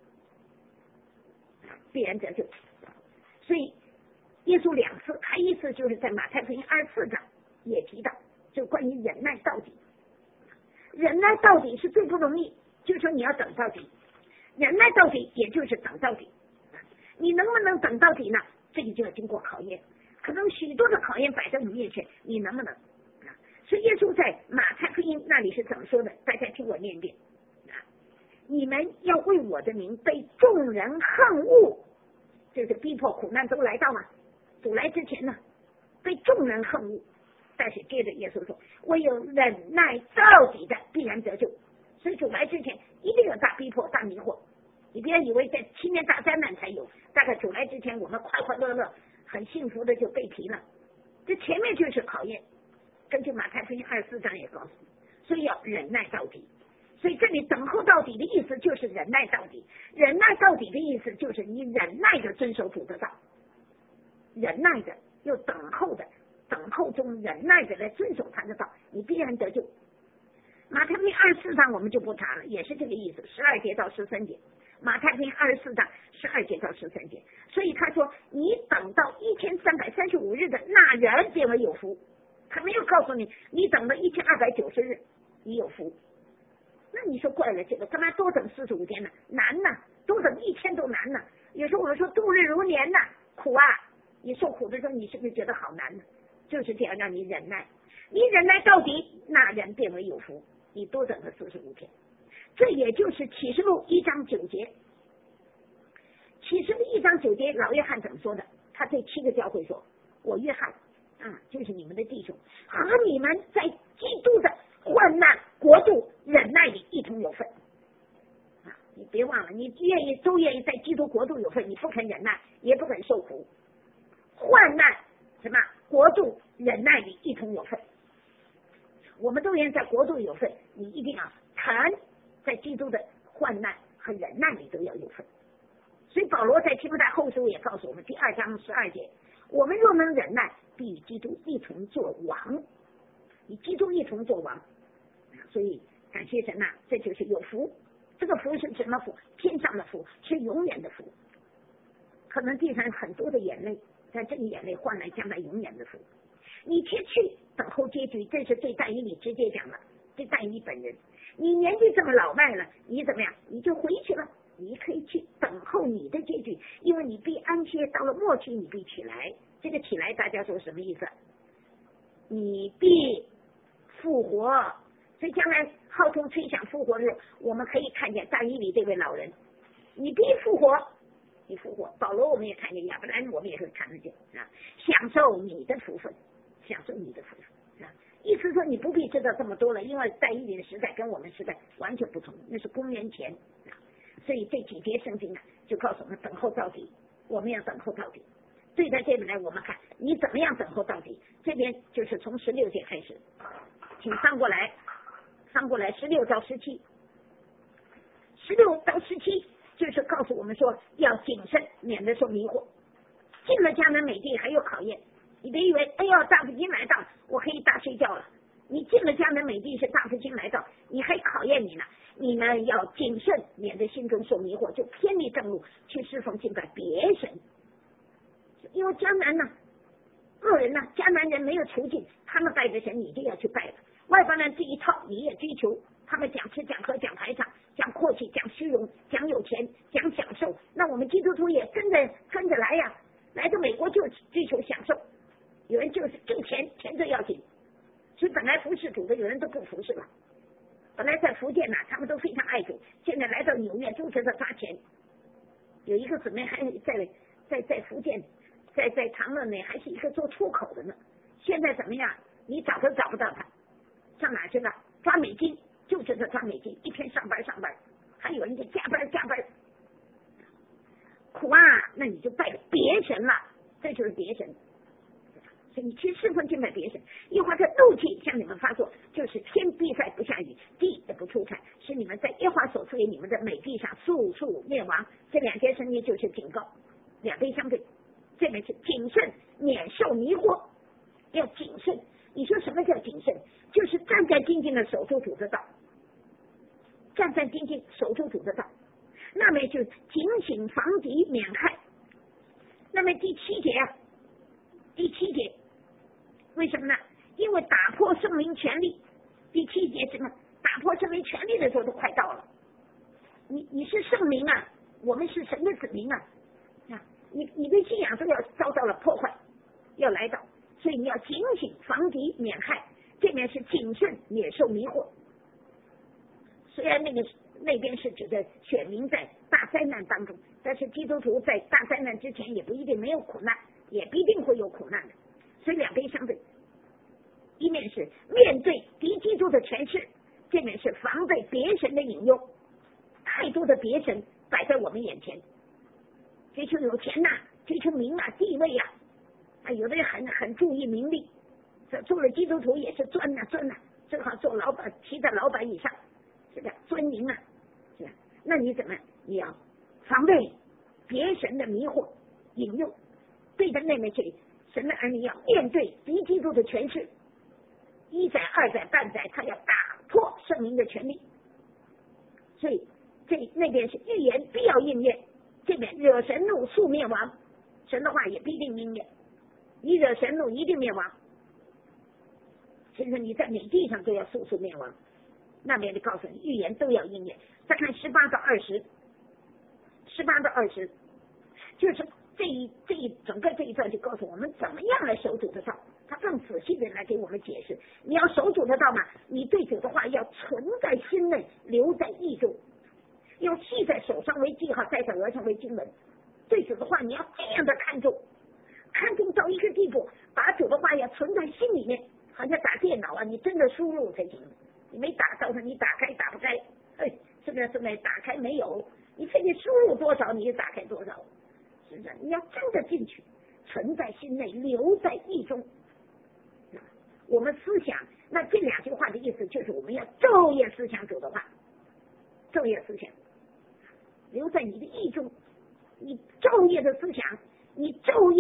必然得救。所以耶稣两次，还一次就是在马太福音二十四章也提到，就关于忍耐到底。忍耐到底是最不容易，就是说你要等到底。忍耐到底也就是等到底，你能不能等到底呢？这个就要经过考验，可能许多的考验摆在你面前，你能不能？所以耶稣在马太福音那里是怎么说的？大家听我念一遍啊！你们要为我的名被众人恨恶，就是逼迫苦难都来到嘛。主来之前呢，被众人恨恶，但是接着耶稣说，唯有忍耐到底的必然得救。所以主来之前一定有大逼迫、大迷惑。你不要以为在七年大灾难才有，大概主来之前我们快快乐乐、很幸福的就被提了。这前面就是考验。根据马太福音二十四章也告诉你，所以要忍耐到底。所以这里等候到底的意思就是忍耐到底，忍耐到底的意思就是你忍耐的遵守主的道，忍耐的又等候的，等候中忍耐的来遵守他的道，你必然得救。马太福音二十四章我们就不查了，也是这个意思，十二节到十三节。马太福音二十四章十二节到十三节，所以他说你等到一千三百三十五日的那人变为有福。他没有告诉你，你等了一千二百九十日，你有福。那你说怪了，这个干嘛多等四十五天呢？难呐，多等一天都难呐。有时候我们说度日如年呐，苦啊！你受苦的时候，你是不是觉得好难呢？就是这样让你忍耐，你忍耐到底，那人变为有福。你多等了四十五天，这也就是启示录一章九节。启示录一章九节，老约翰怎么说的？他对七个教会说：“我约翰。”啊，就是你们的弟兄和你们在基督的患难国度忍耐里一同有份啊！你别忘了，你愿意都愿意在基督国度有份，你不肯忍耐，也不肯受苦，患难什么国度忍耐里一同有份。我们都愿意在国度有份，你一定要肯在基督的患难和忍耐里都要有份。所以保罗在提摩太后书也告诉我们，第二章十二节，我们若能忍耐， 必与基督一同做王，与基督一同做王。所以感谢神呐、啊，这就是有福。这个福是什么福？天上的福，是永远的福。可能地上很多的眼泪，但这个眼泪换来将来永远的福。你去去等候结局，这是对但以理直接讲的，对但以理本人。你年纪这么老迈了，你怎么样？你就回去了，你可以去等候你的结局，因为你必安歇，到了末期你必起来。这个起来大家说什么意思？你必复活。所以将来号筒吹响复活日，我们可以看见但以理这位老人，你必复活，你复活。保罗我们也看见，亚伯兰我们也会看得见啊，享受你的福分，享受你的福分啊。意思说你不必知道这么多了，因为但以理的时代跟我们时代完全不同，那是公元前啊。所以这几节圣经啊，就告诉我们等候到底，我们要等候到底。对待这边来，我们看你怎么样等候到底。这边就是从十六节开始，请翻过来。翻过来十六到十七，十六到十七就是告诉我们说要谨慎，免得受迷惑。进了迦南美地还有考验，你别以为哎呦大福星来到，我可以大睡觉了。你进了迦南美地是大福星来到，你还考验你呢。你呢要谨慎，免得心中受迷惑，就偏离正路，去侍奉敬拜别神。因为迦南呢，恶人呢，迦南人没有囚禁，他们拜的神你就要去拜了。外邦人这一套你也追求，他们讲吃讲喝讲排场讲阔气讲虚荣讲有钱讲享受，那我们基督徒也跟着跟着来呀，来到美国就追求享受，有人就是挣钱，钱最要紧，所以本来服侍主的有人都不服侍了，本来在福建呢、啊、他们都非常爱主，现在来到纽约都知道花钱。有一个姊妹还在在在福建在在长乐呢，还是一个做出口的呢，现在怎么样你找都找不到他，上哪去了？抓美金，就知道抓美金，一天上班上班，还有人家加班加班，苦啊！那你就拜别神了，这就是别神。所以你去侍奉敬拜别神，一会儿这怒气向你们发作，就是天必塞不下雨，地也不出产，使你们在耶和华所赐给你们的美地上速速灭亡。这两节声音就是警告，两杯相对，这边是谨慎，免受迷惑，要谨慎。你说什么叫谨慎？就是战战兢兢的守住主的道，战战兢兢守住主的道。那么就警醒防敌免害。那么第七节啊，第七节为什么呢？因为打破圣灵权力。第七节什么？打破圣灵权力的时候都快到了。你你是圣灵啊，我们是神的子民啊，啊，你你的信仰都要遭到了破坏，要来到。所以你要警醒防敌免害，这边是谨慎免受迷惑。虽然那个那边是指的选民在大灾难当中，但是基督徒在大灾难之前也不一定没有苦难，也必定会有苦难的。所以两边相对，一面是面对敌基督的权势，这面是防备别神的引诱。太多的别神摆在我们眼前，追求有钱呐、啊，追求名啊地位啊，啊有的人很很注意名利，做了基督徒也是钻呐、啊、钻呐、啊，正好做老板，骑在老板以上，是吧？尊名啊，是吧？那你怎么？你要防备别神的迷惑引诱，对着那面去，神的儿女要面对敌基督的权势，一载二载半载，他要打破圣灵的权利。所以这那边是预言必要应验，这边惹神怒速灭亡，神的话也必定应验。你惹神怒一定灭亡，其实你在美地上都要速速灭亡。那边就告诉你预言都要应验。再看十八到二十，十八到二十，就是这一这一整个这一段就告诉我们怎么样来守主的道，他更仔细的来给我们解释。你要守主的道嘛，你对主的话要存在心内，留在意中，要系在手上为记号，戴在额上为经文。对主的话你要这样的看重，看重到一个地步，把主的话要存在心里面，好像打电脑啊，你真的输入才行。你没打到它，你打开打不开，哎，这个现在打开没有，你非得输入多少，你就打开多少，是不是？你要真的进去，存在心内，留在意中。我们思想，那这两句话的意思就是我们要昼夜思想主的话，昼夜思想，留在你的意中，你昼夜的思想，你昼夜的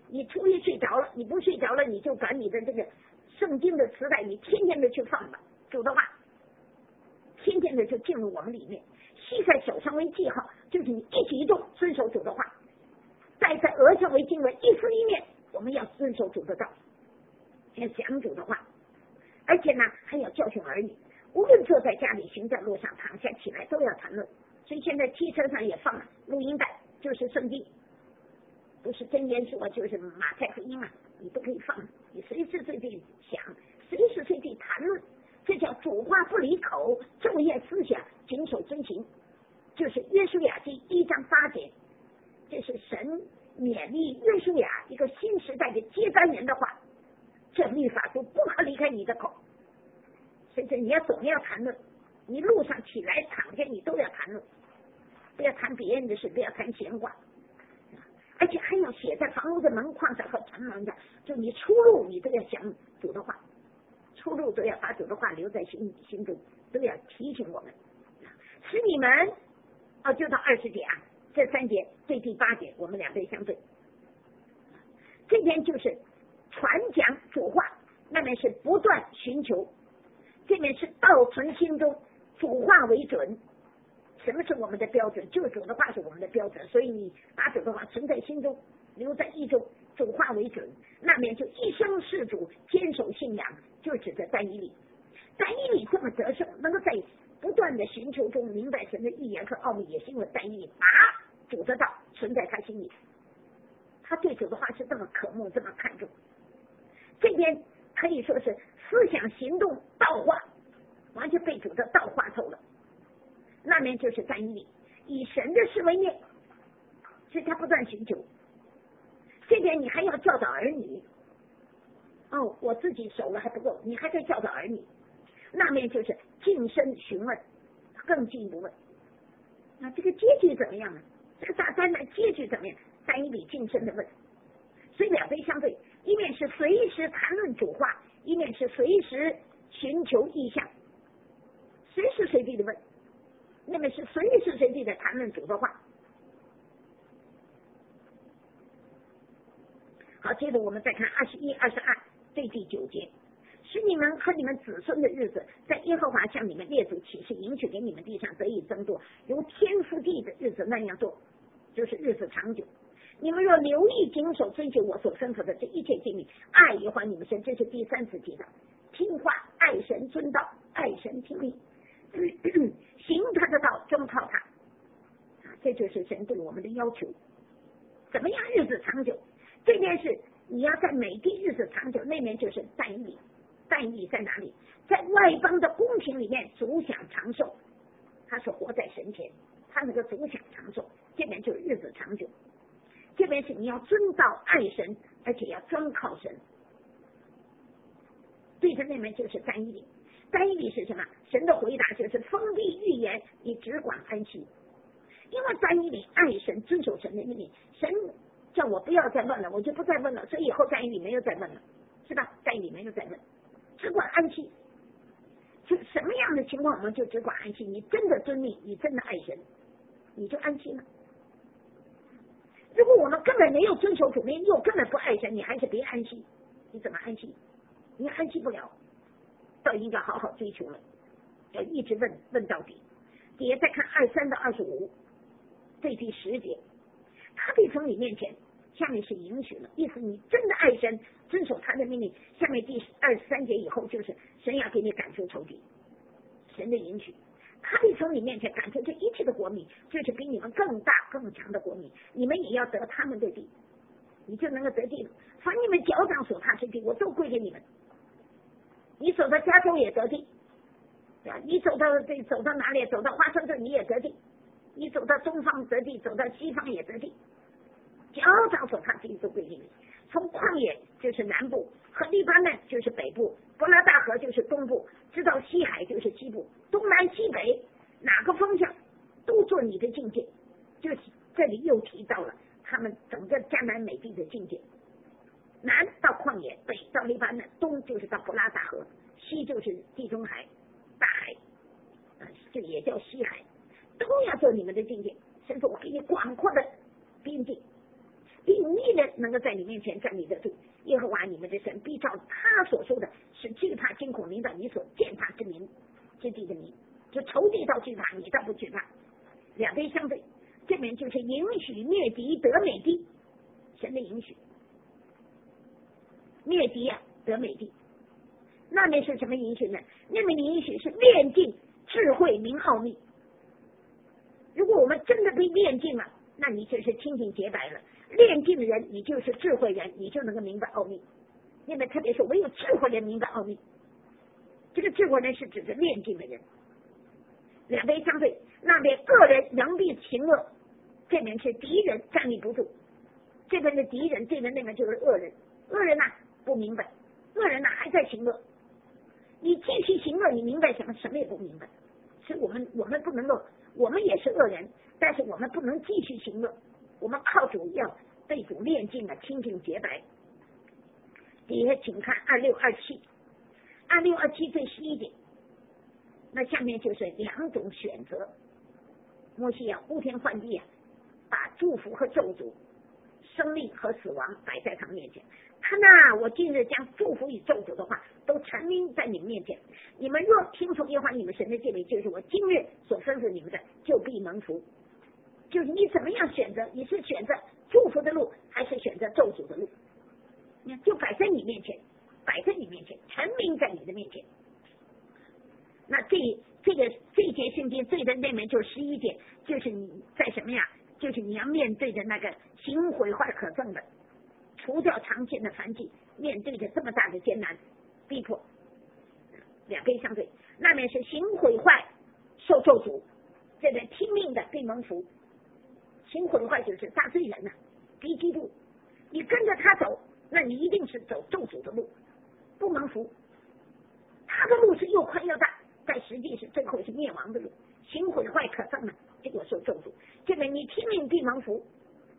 你初一睡着了，你不睡着了，你就把你的这个圣经的磁带，你天天的去放吧，主的话，天天的就进入我们里面，系在手上为记号，就是你一举一动遵守主的话，戴在额上为经文，一丝一念我们要遵守主的道，要讲主的话，而且呢还要教训儿女，无论坐在家里、行在路上、躺下起来都要谈论。所以现在汽车上也放了录音带，就是圣经，不是真言书啊，就是马太福音啊，你都可以放，你随时随地想，随时随地谈论，这叫主话不离口，昼夜思想，谨守遵行，就是约书亚记一章八节，这是神勉励约书亚一个新时代的接班人的话，这律法都不可离开你的口，所以你要总要谈论，你路上起来躺下你都要谈论，不要谈别人的事，不要谈闲话，而且还要写在房屋的门框上和城门上，就你出入你都要想主的话，出入都要把主的话留在心心中，都要提醒我们，使你们哦，就到二十节啊，这三节对第八节我们两倍相对，这边就是传讲主话，那边是不断寻求，这边是道存心中，主话为准。什么是我们的标准？就是主的话是我们的标准，所以你把主的话存在心中，留在意中，主话为准，那边就一生事主，坚守信仰，就指着但以理。但以理这么得胜，能够在不断的寻求中明白神的预言和奥秘，也是因为但以理把主的道存在他心里，他对主的话是这么渴慕，这么看重。这边可以说是思想行动道化，完全被主的道化透了。那面就是但以理，以神的事为念，所以他不断寻求。这边你还要教导儿女，哦，我自己熟了还不够，你还在教导儿女。那面就是近身询问，更进一步问，那这个结局怎么样呢？这个大灾难结局怎么样？但以理近身的问，所以两边相对，一面是随时谈论主话，一面是随时寻求意象，随时随地的问。那么是随时随地的谈论主的话。好，接着我们再看二十一、二十二对第九节，使你们和你们子孙的日子，在耶和华向你们列祖起誓应许给你们地上得以增多，如天覆地的日子那样多，就是日子长久。你们若留意谨守遵守我所吩咐的这一切诫命，爱耶和华你们神，这是第三次提到，听话爱神尊道，爱神听命。行他的道，忠靠他，这就是神对我们的要求。怎么样日子长久？这边是你要在美地日子长久，那边就是但以理。但以理在哪里？在外邦的宫廷里面主享长寿，他是活在神前，他那个主享长寿，这边就是日子长久。这边是你要尊道爱神，而且要专靠神。对着那边就是但以理。但以理是什么？神的回答就是封闭预言，你只管安息。因为但以理爱神，遵守神的命令，神叫我不要再问了，我就不再问了，所以以后但以理没有再问了，是吧？但以理没有再问，只管安息。就什么样的情况我们就只管安息？你真的遵命，你真的爱神，你就安息了。如果我们根本没有遵守主命，又根本不爱神，你还是别安息，你怎么安息？你安息不了。倒应该好好追求了，要一直问问到底。底下再看二三到二十五，对第十节，他必从你面前，下面是允许了，意思你真的爱神，遵守他的命令。下面第二十三节以后就是神要给你赶出仇敌，神的允许，他必从你面前赶出这一切的国民，就是比你们更大更强的国民，你们也要得他们的地，你就能够得地了。凡你们脚掌所踏之地，我都归给你们。你走到加州也得地，你走到这走到哪里？走到华盛顿你也得地，你走到东方得地，走到西方也得地，脚掌所踏之地都归给你。从旷野就是南部，和黎巴嫩就是北部，伯拉大河就是东部，直到西海就是西部，东南西北哪个方向都做你的境界。就是这里又提到了他们整个迦南美地的境界。南到旷野，北到黎巴嫩，东就是到伯拉大河，西就是地中海大海，这也叫西海，都要做你们的境界。神说我给你广阔的边境， 定力的能够在你面前站立得住。耶和华你们的神必照他所说的，是惧怕惊恐临到你所践踏之民之地的民，就仇敌到惧怕，你倒不惧怕。两边相对，这边就是允许灭敌得美地，神的允许灭敌啊得美地。那边是什么允许呢？那边的允许是炼尽智慧明奥秘。如果我们真的被炼尽了，那你就是清净洁白了。炼尽的人，你就是智慧人，你就能够明白奥秘。那边特别说，唯有智慧人明白奥秘。这个智慧人是指着炼尽的人。两边相对，那边恶人扬避行恶，这边是敌人站立不住。这边的敌人，这边那边就是恶人。恶人呐、啊、不明白，恶人呐、啊、还在行恶。你继续行恶，你明白什么？什么也不明白。所以我们我们不能够，我们也是恶人，但是我们不能继续行恶。我们靠主要被主炼尽了，清净洁白。底下请看二六二七，二六二七最十一点。那下面就是两种选择。摩西啊，呼天唤地啊，把祝福和咒诅、生命和死亡摆在他们面前。看呐，我今日将祝福与咒诅的话都陈明在你们面前。你们若听从耶和华你们神的诫命，就是我今日所吩咐你们的，就必蒙福。就是你怎么样选择，你是选择祝福的路，还是选择咒诅的路？就摆在你面前，摆在你面前，陈明在你的面前。那这这个这节圣经最的内面就是十一节，就是你在什么呀？就是你要面对的那个行毁坏可憎的，除掉常见的凡迹，面对着这么大的艰难逼迫，两边相对。那面是行毁坏受咒诅，这个听命的被蒙福。行毁坏就是大罪人呐、啊，敌基督，你跟着他走，那你一定是走咒诅的路，不蒙福。他的路是又宽又大，但实际是最后是灭亡的路，行毁坏可憎的，结果受咒诅。这边你听命必蒙福，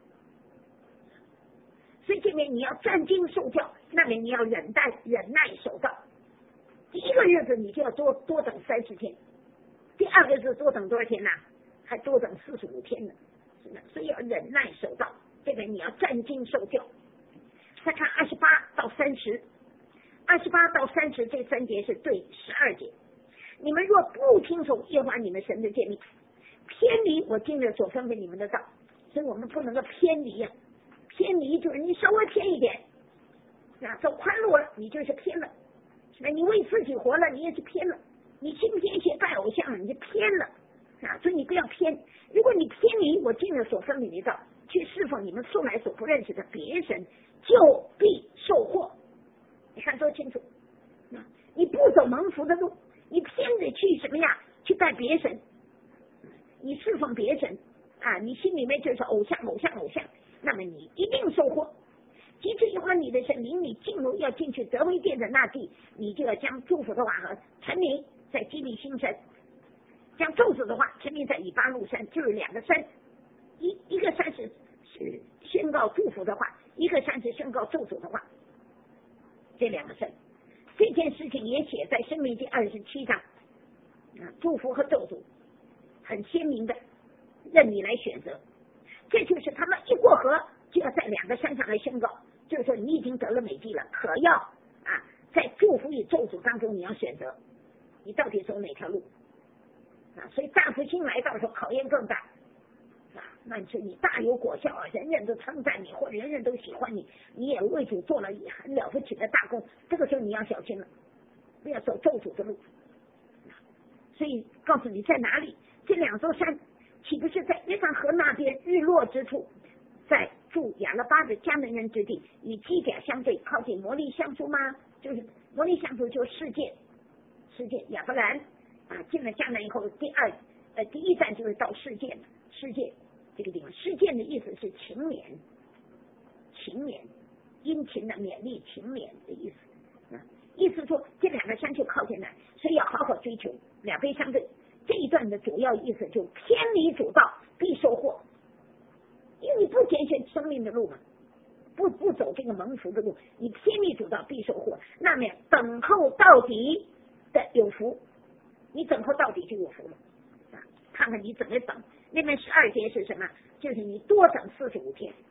所以这边你要战经受教，那边你要忍耐忍耐守道。第一个日子你就要多多等三十天，第二个日子多等多少天呢、啊？还多等四十五天呢。所以要忍耐守道，这边你要战经受教。再看二十八到三十，二十八到三十这三节是对十二节。你们若不听从耶和华你们神的诫命，偏离我今日所吩咐你们的道，所以我们不能够偏离呀、啊。偏离就是你稍微偏一点，啊，走宽路了，你就是偏了。那你为自己活了，你也是偏了。你信不信邪拜偶像，你就偏了。啊，所以你不要偏。如果你偏离我今日所吩咐你的道，去侍奉你们素来所不认识的别神，就必受祸。你看多清楚！啊，你不走蒙福的路，你偏着去什么呀？去拜别神，你侍奉别神啊，你心里面就是偶像，偶像，偶像，那么你一定受祸。即使一会儿你的神领你进入要进去得为殿的那地，你就要将祝福的话和陈明在基利新山。将咒诅的话陈明在以巴路山，就是两个山，一一个山是是宣告祝福的话，一个山是宣告咒诅的话，这两个山。这件事情也写在申命记二十七章，啊，祝福和咒诅很鲜明的，任你来选择。这就是他们一过河就要在两个山上来宣告，就是说你已经得了美地了，可要啊在祝福与咒诅当中你要选择，你到底走哪条路？啊，所以大复兴来到的时候考验更大啊，那是你大有果效啊，人人都称赞你，或者人人都喜欢你，你也为主做了很了不起的大功，这个时候你要小心了，不要走咒诅的路。所以告诉你在哪里，这两座山岂不是在约旦河那边日落之处，在住亚勒巴的迦南人之地，与基甲相对，靠近摩利橡树吗？就是摩利橡树就是世界，世界亚伯兰啊，进了迦南以后，第二呃第一站就是到世界，世界这个地方，世界的意思是勤勉，勤勉，殷勤的勉励，勤勉的意思啊，意思说这两个山就靠近了，所以要好好追求，两边相对。这一段的主要意思就偏离主道必受祸，因为你不拣选生命的路嘛，不不走这个蒙福的路，你偏离主道必受祸。那么等候到底的有福，你等候到底就有福了啊！看看你怎么等。那边十二节是什么？就是你多等四十五天，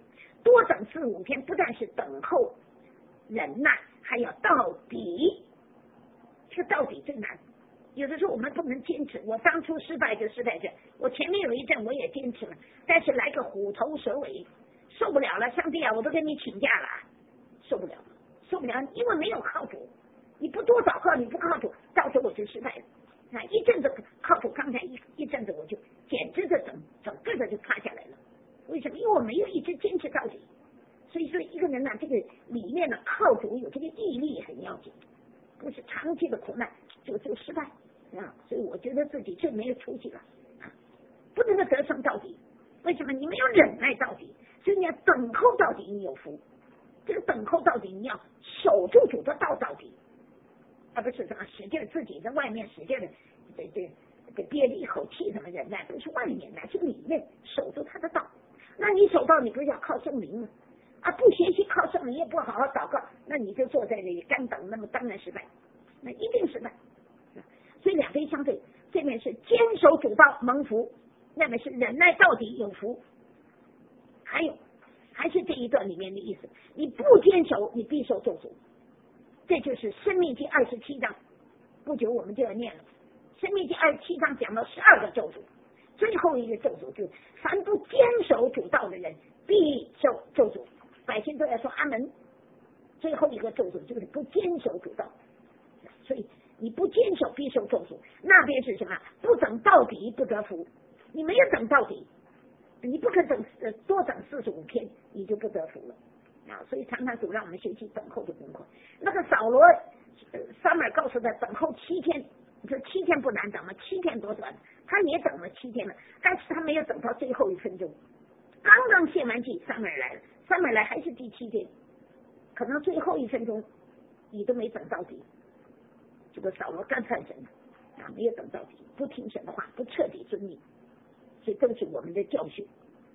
多等四五天，不但是等候忍耐，还要到底。这个到底最难。有的时候我们不能坚持，我当初失败就失败着，我前面有一阵我也坚持了，但是来个虎头蛇尾，受不了了，上帝啊，我都跟你请假了，受不了，受不了，因为没有靠谱，你不多祷告，你不靠谱，到时候我就失败了。啊，一阵子靠谱，刚才一一阵子我就简直的整整个的就塌下来了。为什么？因为我没有一直坚持到底。所以说，一个人呢，这个里面的靠谱有这个毅力很要紧，不是长期的苦难就就失败啊。所以我觉得自己最没有出息了啊，不能够得胜到底。为什么？你没有忍耐到底，所以你要等候到底，你有福。这个等候到底，你要守住主的道到底，而不是什么使劲自己在外面使劲的对对给憋着一口气什么忍耐，不是外面的，是里面守住他的道。那你守道，你不是要靠圣灵吗？啊，不学习靠圣灵，也不好好祷告，那你就坐在这里干等，那么当然失败，那一定失败。所以两边相对，这面是坚守主道蒙福，那么是忍耐到底有福。还有还是这一段里面的意思，你不坚守，你必受咒诅。这就是申命记二十七章，不久我们就要念了。申命记二十七章讲到十二个咒诅，最后一个咒诅就是凡不坚守主道的人必受咒诅，百姓都要说阿门。最后一个咒诅就是不坚守主道，所以你不坚守必受咒诅。那边是什么？不等到底不得福，你没有等到底，你不可等多等四十五天，你就不得福了啊！所以常常主让我们学习等候的功课。那个扫罗，撒母耳告诉他等候七天，你说七天不难等吗？七天多短，他也等了七天了，但是他没有等到最后一分钟。刚刚献完祭，撒母耳来了，撒母耳来还是第七天，可能最后一分钟你都没等到底。这个扫罗干犯神了啊，没有等到底，不听神的话，不彻底遵命，所以都是我们的教训。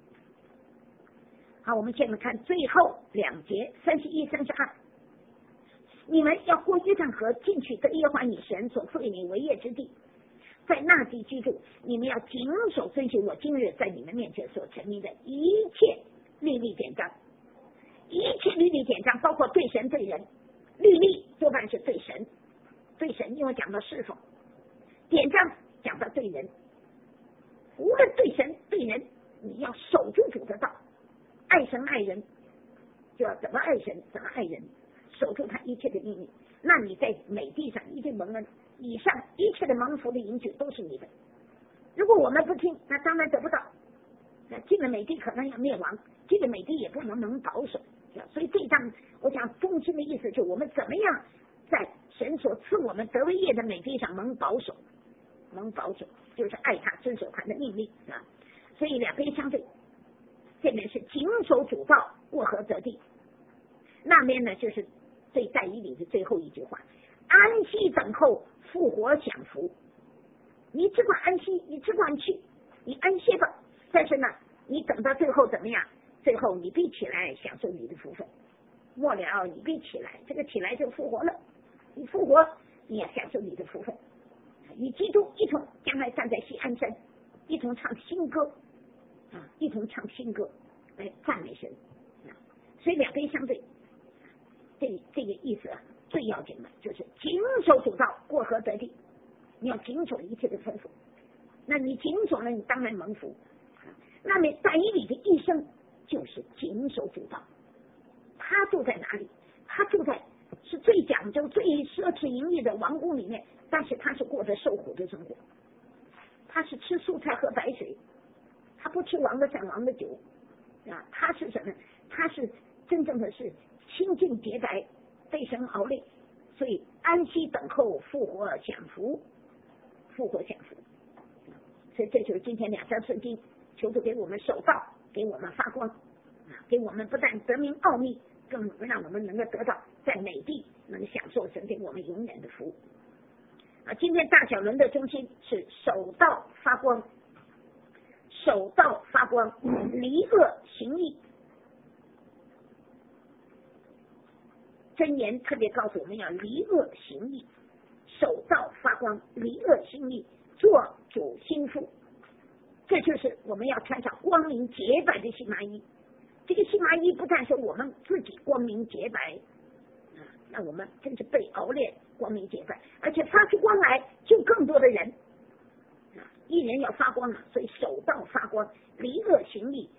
好，我们现在看最后两节，三十一、三十二。你们要过约旦河进去，得耶和华你神所赐给你为业之地，在那地居住。你们要谨守遵循我今日在你们面前所成立的一切律例典章。一切律例典章包括对神对人，律例多半是对神，对神因为讲到侍奉，典章讲到对人。无论对神对人，你要守住主的道，爱神爱人，就要怎么爱神怎么爱人，守住他一切的命令。那你在美地上一定蒙恩，以上一切的蒙福的应许都是你的。如果我们不听，那当然得不到。那进了美地可能要灭亡，进了美地也不能能保守。所以这一章我讲中心的意思就是我们怎么样在神所赐我们得为业的美地上蒙保守，蒙保守就是爱他，遵守他的命令啊。所以两边相对，这边是谨守主道，过河得地，那边呢就是对在以里的最后一句话，安息等候复活享福。你只管安息，你只管去，你安歇吧。但是呢，你等到最后怎么样？最后你必起来享受你的福分。末了你必起来，这个起来就复活了。你复活，你也享受你的福分。与基督一同将来站在锡安山，一同唱新歌啊，一同唱新歌来赞美神啊。所以两边相对，这这个意思啊，最要紧的就是谨守主道，过河得地。你要谨守一切的吩咐，那你谨守了，你当然蒙福。那么在以里的一生就是谨守主道。他住在哪里？他住在是最讲究、最奢侈淫逸的王宫里面，但是他是过着受苦的生活。他是吃蔬菜喝白水，他不吃王的膳王的酒啊。他是什么？他是真正的是清净洁白，被神熬炼，所以安息等候复活享福，复活享福。所以这就是今天两章圣经，求主给我们守道，给我们发光啊，给我们不但得明奥秘，更让我们能够得到在美地能享受神给我们永远的福啊。今天大小轮的中心是守道发光，守道发光，离恶行义。箴言特别告诉我们要离恶行义，守道发光，离恶行义，做主心腹。这就是我们要穿上光明洁白的细麻衣， 这个西麻衣不但是我们自己光明洁白，啊，那我们真是被熬炼光明洁白，而且发出光来救更多的人。啊，一人要发光啊，所以守道发光，离恶行义，